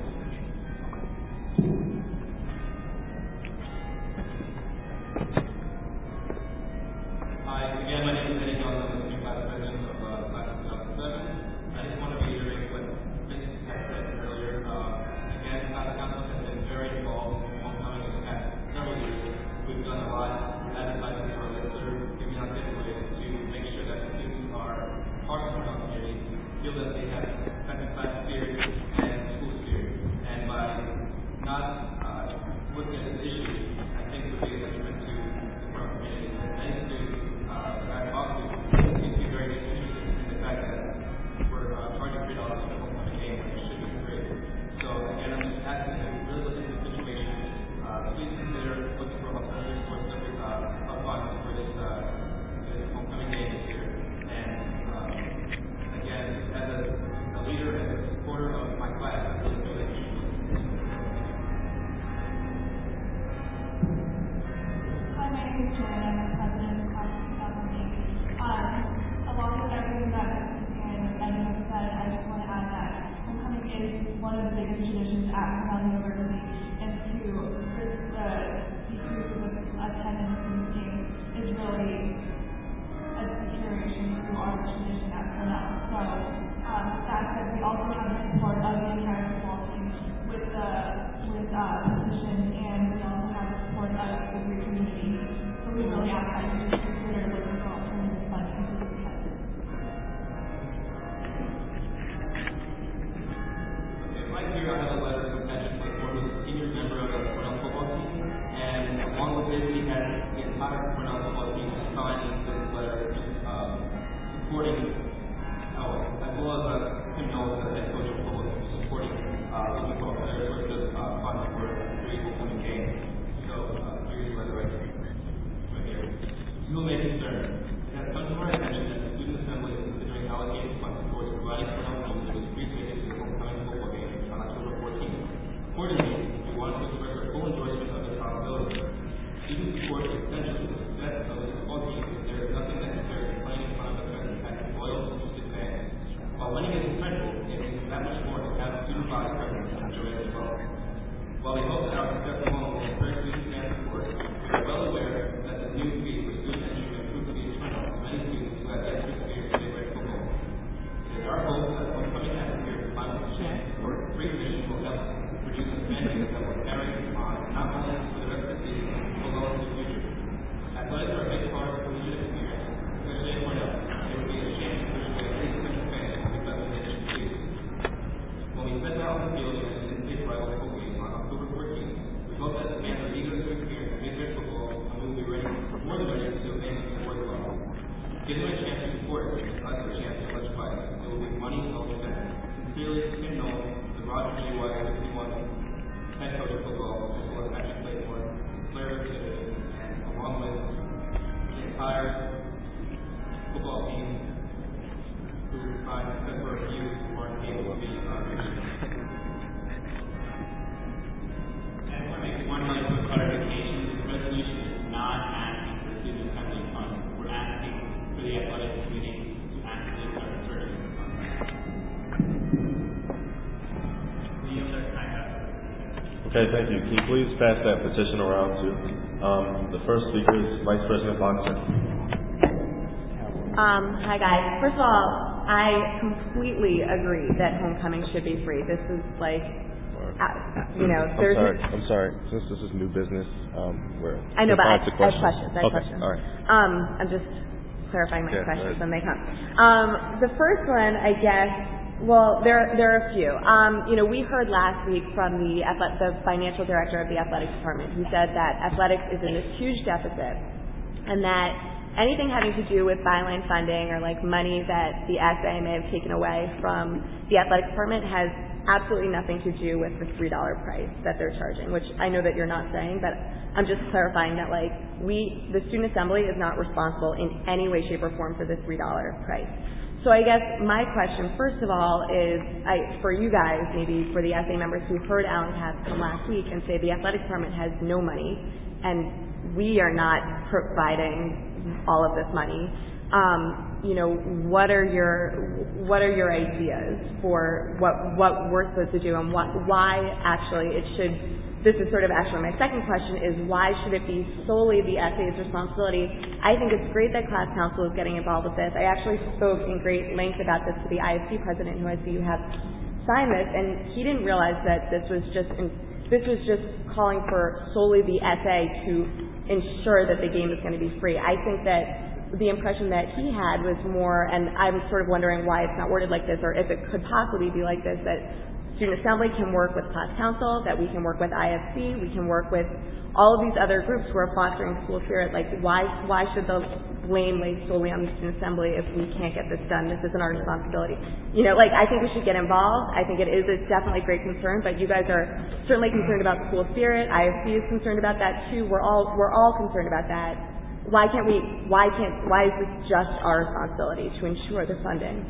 M: Hi, again, my name is Eddie Johnson. I'm the senior class president of uh, class of two thousand seven. I just want to reiterate what Vince had said earlier. Uh, again, class council has been very involved in homecoming in the past several years. We've done a lot. We're advertising for our listserv, giving out giveaways to make sure that students are part of the Cornell community, feel that they have second class spirit and school spirit. And by not uh, looking at this issue, I think would be a detriment to the Cornell community. Many students uh, that I've talked to seem to be very interested in the fact that we're uh, charging three dollars for the homecoming game, which should be free. So again, I'm just asking you to really look into the situation. Uh, please consider looking for alternative sources of, uh, of funds for this, uh, this homecoming game this year. And um, again, as a, a leader, as a supporter of my class, I really feel that you should look into this.
T: Hi, my name is Joanne. I'm the president of class of two thousand eight. Um, along with everything that and Eddie has said, I just want to add that homecoming is one of the biggest traditions at Cornell University, and to this, the decrease of the attendance in the game is really a deterioration to our tradition at Cornell. So, um, with that said, we also have the support of the entire football team with the with uh, position, and we also have the support of the Greek community. So we really ask that you just consider looking for alternative funding to this event.
M: Okay, right here I have a letter from Patrick Whitmore, who's a senior member of the Cornell football team, and along with this, he has the entire Cornell football team signing this letter, um, supporting, oh, as well as uh, Tim Knowles, the head coach of football team, supporting uh, looking for other sorts of uh, funds for the free homecoming game. So uh, here's the letter right here. Right here. You may be concerned. It has come to our attention that the Student Assembly is considering allocating funds towards providing Cornell students with free tickets to the homecoming football game on October fourteenth. Accordingly, we want to express our full endorsement of this possibility. Student support is essential to the success of the football team, because there is nothing necessary to playing in front of a country packing loyal, interested fans. While winning is essential, it means that much more to have student body presence and enjoy it as well. While we hope that our success alone will encourage student fan support, we are well aware that the new fee for student entry may prove to be eternal to many students who have yet to experience Big Red football. It is our hope that the homecoming atmosphere combined with chance for free admission will help produce a fan base that will carry on not only for the rest of the season, but well into the future. Athletics are a big part of the collegiate experience, especially at Cornell. It would be a shame to push away any potential fans because of the admission fees. When we set out on the field against the in-state rival football game on October fourteenth, we hope that the fans are eager to experience Big Red football, and we will be ready, more than ready, to advance the sport level. Give them a chance to support us, give us a chance to much fight. It will be money well spent. Sincerely, Tim Knowles, the Roger J. Wise fifty-one head coach of football, as well as Patrick Whitmore, player representative, and along with the entire football team who provide except for a few who aren't able to be uh, reached.
K: I just want to make one really quick clarification. This resolution is not asking for student assembly funds. We're asking for the athletic committee to actively start searching for funds. The other kind of
D: Okay, thank you. Can you please pass that petition around to um, the first speaker is Vice President Boxer.
I: Um, hi guys. First of all,
B: I completely agree that homecoming should be free. This is like, uh, you know,
D: I'm
B: there's...
D: sorry, I'm sorry. Since this is new business, um, we're...
B: I know, but I, I have
D: questions.
B: questions. I have
D: okay,
B: questions.
D: all right.
B: Um, I'm just clarifying my
D: Yeah,
B: questions
D: right.
B: when they come. Um, the first one, I guess, well, there there are a few. Um, you know, we heard last week from the athlet- the financial director of the athletics department who said that athletics is in this huge deficit and that anything having to do with byline funding or like money that the S A may have taken away from the athletics department has absolutely nothing to do with the three dollar price that they're charging, which I know that you're not saying, but I'm just clarifying that like we, the student assembly is not responsible in any way, shape, or form for the three dollar price. So I guess my question, first of all, is I, for you guys, maybe for the S A members who heard Alan Katz come last week and say the athletic department has no money and we are not providing all of this money. Um, you know, what are your what are your ideas for what what we're supposed to do and what why actually it should? This is sort of actually my second question is why should it be solely the S A's responsibility? I think it's great that class council is getting involved with this. I actually spoke in great length about this to the I F C president, who I see you have signed this, and he didn't realize that this was just this was just calling for solely the S A to ensure that the game is going to be free. I think that the impression that he had was more, and I'm sort of wondering why it's not worded like this, or if it could possibly be like this, that Student Assembly can work with class council, that we can work with I F C, we can work with all of these other groups who are fostering school spirit. Like, why why should the blame lay solely on the Student Assembly if we can't get this done? This isn't our responsibility. You know, like, I think we should get involved. I think it is a definitely a great concern, but you guys are certainly concerned about school spirit. I F C is concerned about that too. We're all we're all concerned about that. Why can't we, why can't, why is this just our responsibility to ensure the funding?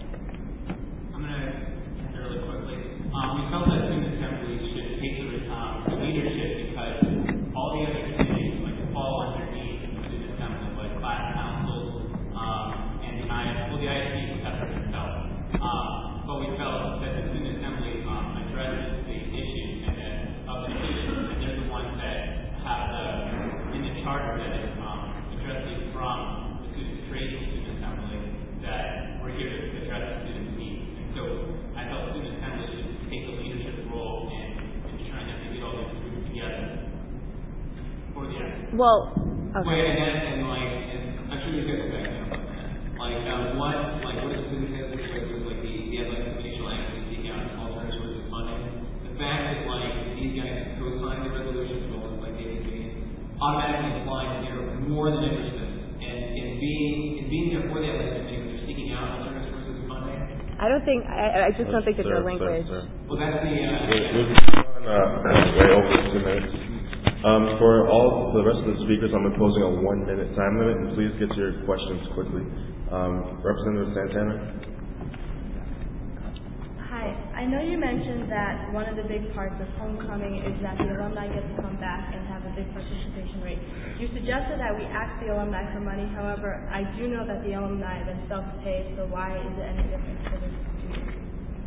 K: I'm going to answer really quickly. Um, we felt that Student Assembly should take the, um, the leadership because all the other committees like fall underneath Student Assembly, like class councils, um, and the I F C, well, the I F C is separate itself. Um, but we felt that the Student Assembly um, addresses the issues and that of the students, and they're the ones that have the, in the charter that is um, addressing from the student trade student assembly that we're here to address the student needs. And so I felt student assembly should take a leadership role in ensuring that they get all these groups together for the end.
B: Well, okay.
K: Wait, and then, and like, and actually we could go back to that. Like, um, what, like, what is student assembly like with, like, the, the athletic committee shall actually seek out alternate sources of funding? The fact that, like, these guys co-sign the resolution goals, like the A B C, automatically implies that they're more than interested in, in being in being there for the athletic committee when they're seeking out alternate sources of funding.
B: I don't think, I, I just don't think that
D: Sir,
B: your language.
D: sir, sir.
K: Well, that's the. Uh,
D: We're, we're uh, way over two minutes. Um, for all the rest of the speakers, I'm imposing a one-minute time limit, and please get to your questions quickly. Um, Representative Santana.
U: Hi. I know you mentioned that one of the big parts of homecoming is that the alumni get to come back and have a big participation rate. You suggested that we ask the alumni for money. However, I do know that the alumni themselves pay, so why is it any different for this student?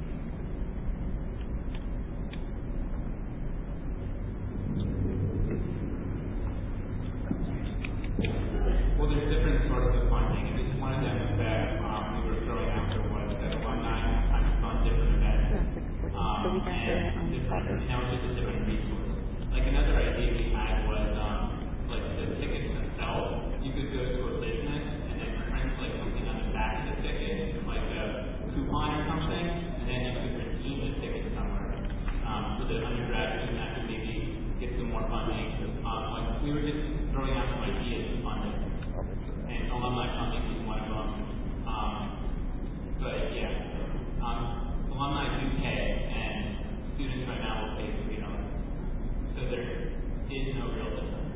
K: Well, there's different sources of funding. At least one of them is that um, we were throwing out there was that alumni sometimes fund different events. Um, and different, and now it's just a different resource. Like another idea we had was um, like the tickets themselves. You could go to a business and then print like something on the back of the ticket, like a coupon or something, and then you could redeem the ticket somewhere. Um, so the undergrad student could maybe get some more funding. Um, like we were just throwing out some ideas of funding. And alumni funding is one of them. Um, but yeah, um, alumni do pay, and students right now will pay three dollars. So there is no real difference.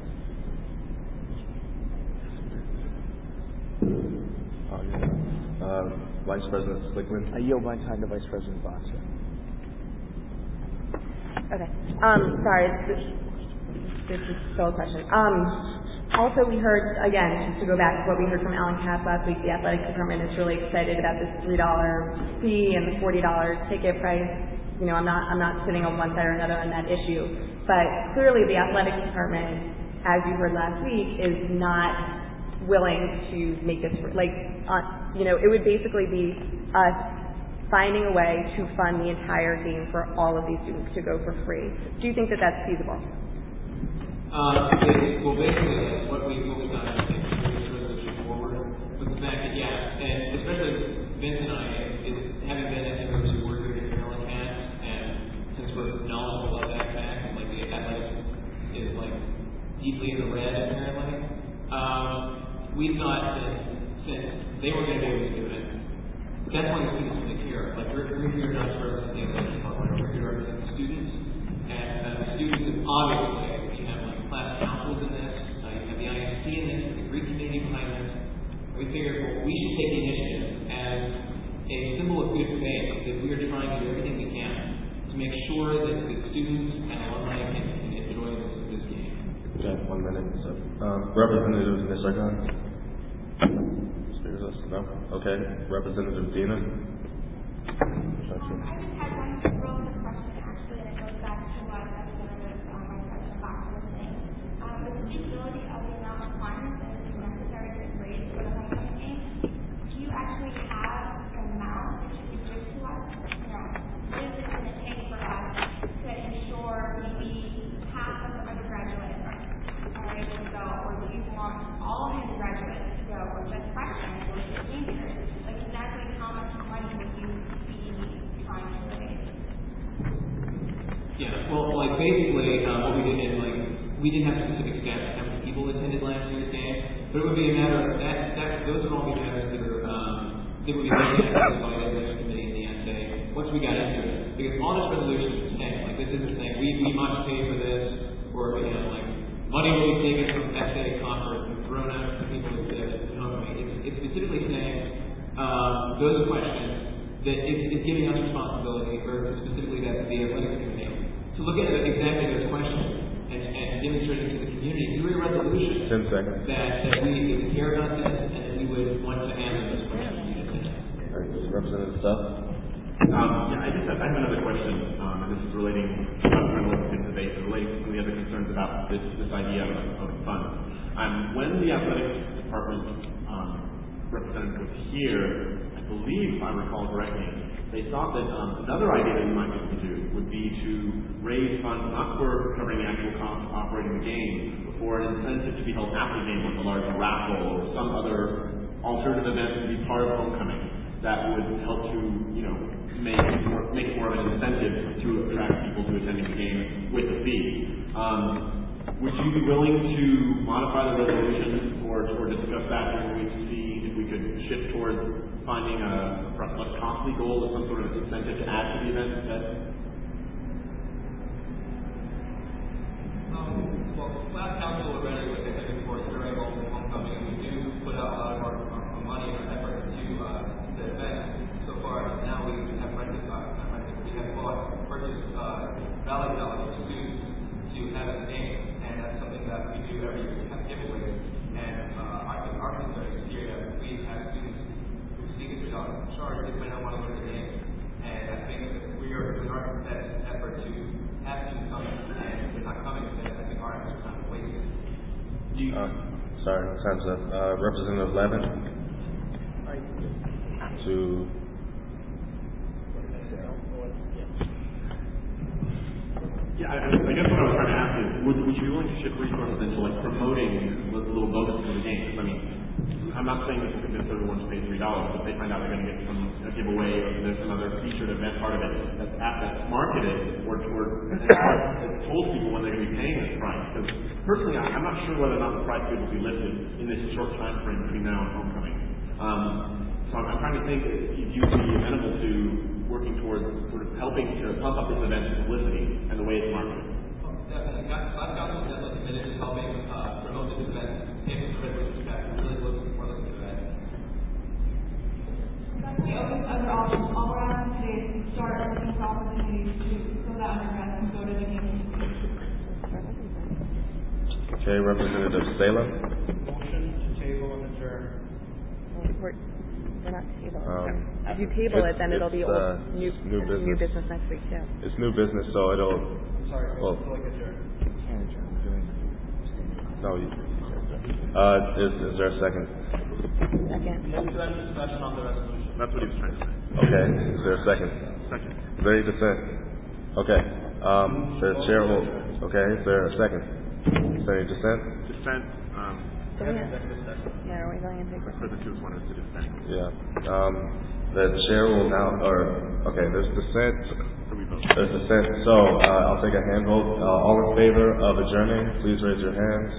D: Oh, yeah. Uh, Vice President Slickman.
O: I yield my time to Vice President Boxer.
B: Okay. Um, sorry, this, this is still a question. Um, also, we heard, again, just to go back to what we heard from Alan Katz last week, the athletic department is really excited about this three dollar fee and the forty dollar ticket price. You know, I'm not, I'm not sitting on one side or another on that issue, but clearly the athletic department, as you heard last week, is not willing to make this, like, uh, you know, it would basically be us finding a way to fund the entire game for all of these students to go for free. Do you think that that's feasible?
N: Um, it, well, basically, what, we, what we've done is move this resolution forward with the fact that, yeah, and especially Vince and I, is having been at members who work here at Maryland Cats, and since we're knowledgeable of that fact, and like the athletics is like deeply in the red apparently, um, we thought that since they were going to be able to do it, that's why the students really care. Like we're, we're here not to represent the athletic department, we're here to represent the students, and uh, the students is obviously class councils in this, uh, you have the I S C in this, the Greek committee behind this. We figured, well, we should take the initiative as a symbol of good faith that we are trying to do everything we can to make sure that the students and alumni can, can enjoy this, this game.
D: Okay, one minute. So, um, Representative Nisargan. Speakers us? No? Okay. Representative Dina.
J: Um, I just had one real quick question, actually, and it goes back to what Representative um, Vice President Baxter was saying. Um, the feasibility of the amount of funds that is necessary to raise for the homecoming game, do you actually have an amount that you could give to us? You know, what is it going to take for us to ensure maybe half of the undergraduates are able to go, or do you want all of the undergraduates to go, or just freshmen, or just seniors? Like, exactly how much money would you be trying to raise?
N: Yeah, well, like basically, um, what we did is like we didn't have specific stats of how many people attended last year's game, but it would be a matter of that. that those would all be matters that are um, that would be looked at by the executive committee and the S A once we got into it. Because all this resolution is saying, like this isn't saying we we must pay for this, or you know, like money will be taken from S A conference and thrown out to people who live at home. It's it's specifically saying um, those questions that it's, it's giving us responsibility, or specifically that the athletic committee, to look at exactly those questions and, and demonstrating to the community through a resolution
D: Ten seconds.
N: that, that we, that we care about this and that we would want to answer those questions.
D: All right, Representative Stuff.
L: Um, yeah, I just have, I have another question, um, and this is relating to the debate, but relating to some of the other concerns about this, this idea of, of funds. Um, when the athletics department um, representative was here, I believe, if I recall correctly, they thought that um, another idea that we might be able to do would be to raise funds not for covering the actual cost of operating the game, but for an incentive to be held after the game, like a large raffle or some other alternative event to be part of homecoming that would help to, you know, make more, make more of an incentive to attract people to attending the game with a fee. Um, would you be willing to modify the resolution or, or discuss that during the week to see if we could shift towards finding a, a less costly goal or some sort of incentive to add to the event instead?
N: Um, well, class council already, like I said before, is very involved in homecoming, and we do put out a lot of our, our money and our effort to uh, the event. So far, now we have rented, uh, not rented, we have bought, purchased uh, Valley Valley for students to have a game, and that's something that we do every year. We have giveaways, and uh, I think our concern is here that we have students who seek a charge, they might not want to go to the game, and I think that we are doing our best effort to have students come, and if they're not coming, then I think our efforts are kind of wasted. You,
D: uh, sorry, time's up. Uh, Representative Levin. To.
L: Yeah, I, I guess what I was trying to ask is, would, would you be willing to shift resources into like promoting the little bonus for the game? I mean, I'm not saying this will convince everyone to pay three dollars, but if they find out they're going to get some a giveaway or there's some other featured event part of it that's that's marketed or toward that told people when they're going to be paying this price. Because personally, I, I'm not sure whether or not the price will be lifted in this short time frame between now and homecoming. Um, so I'm, I'm trying to think if you'd be amenable to working towards sort of helping to pump up this event's publicity and the way it's marketed.
N: Oh, definitely. Class council is definitely committed to helping uh, promote this event. If the resolution back, we're really looking for this event.
T: That's the open other options. All we're asking today is to start looking for opportunities to so that undergrads can go to the game.
D: Okay, Representative Salem.
G: Motion to table and adjourn.
B: We're, we're not tabling.
D: Um,
B: if you table it, then it'll be old,
D: uh,
B: new,
D: new business.
B: new business next week, too.
D: It's new business, so it'll.
G: Sorry,
D: well,
G: so like adjourn.
D: No, you. Uh, is, is there a second?
B: Second.
G: Move to end discussion on the resolution.
L: That's what he was trying to say.
D: Okay, is there a second?
L: Second.
D: Is there any dissent? Okay, um, the chair will, okay, is there a second? Is there any dissent?
L: Dissent, um,
B: Yeah, are we going into
L: for the two, one is to dissent.
D: Yeah, um, the chair will now, or, okay, there's dissent. There's dissent, so, uh, I'll take a hand vote. Uh, all in favor of adjourning, please raise your hands.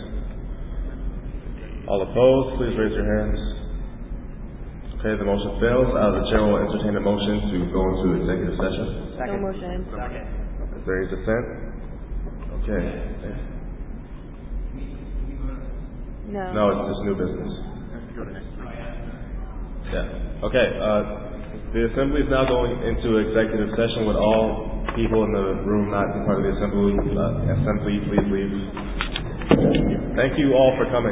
D: All opposed, please raise your hands. Okay, the motion fails. Uh, the chair will entertain a motion to go into executive session.
B: No motion.
G: Second.
D: Is there any dissent? Okay.
B: No.
D: No, it's just new business. Yeah. Okay, uh, the assembly is now going into executive session. Would all people in the room not be part of the assembly, uh, assembly please leave. Thank you all for coming.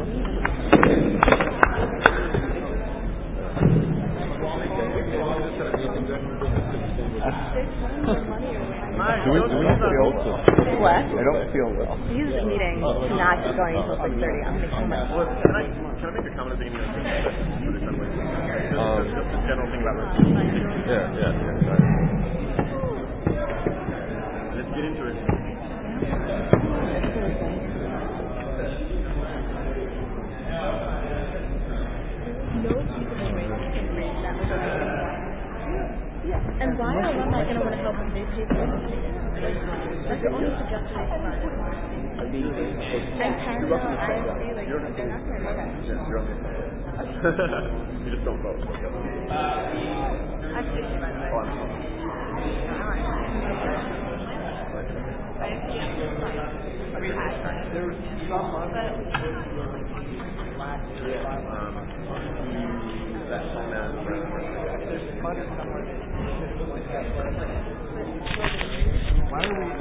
B: Do we, do we feel what? I don't feel well. These meetings not going until six thirty. I'm gonna kill myself.
L: Can I, can I make a comment at the beginning of the assembly? Just,
D: Um,
L: just a general thing about this.
D: Yeah, yeah, yeah. Sorry.
L: Let's get into it.
U: And why are alumni going to want to help when they pay for it? That's the only suggestion I can find.
O: I mean,
U: And Canada, I S C, like,
L: You don't have to.
U: they're not going to know that.
L: Yeah, you're okay. You just don't vote.
U: I'm kidding, by the way.
L: Oh, I'm sorry.
U: I mean,
O: there was some last year.
L: Um, that phone as, uh,
O: Why are we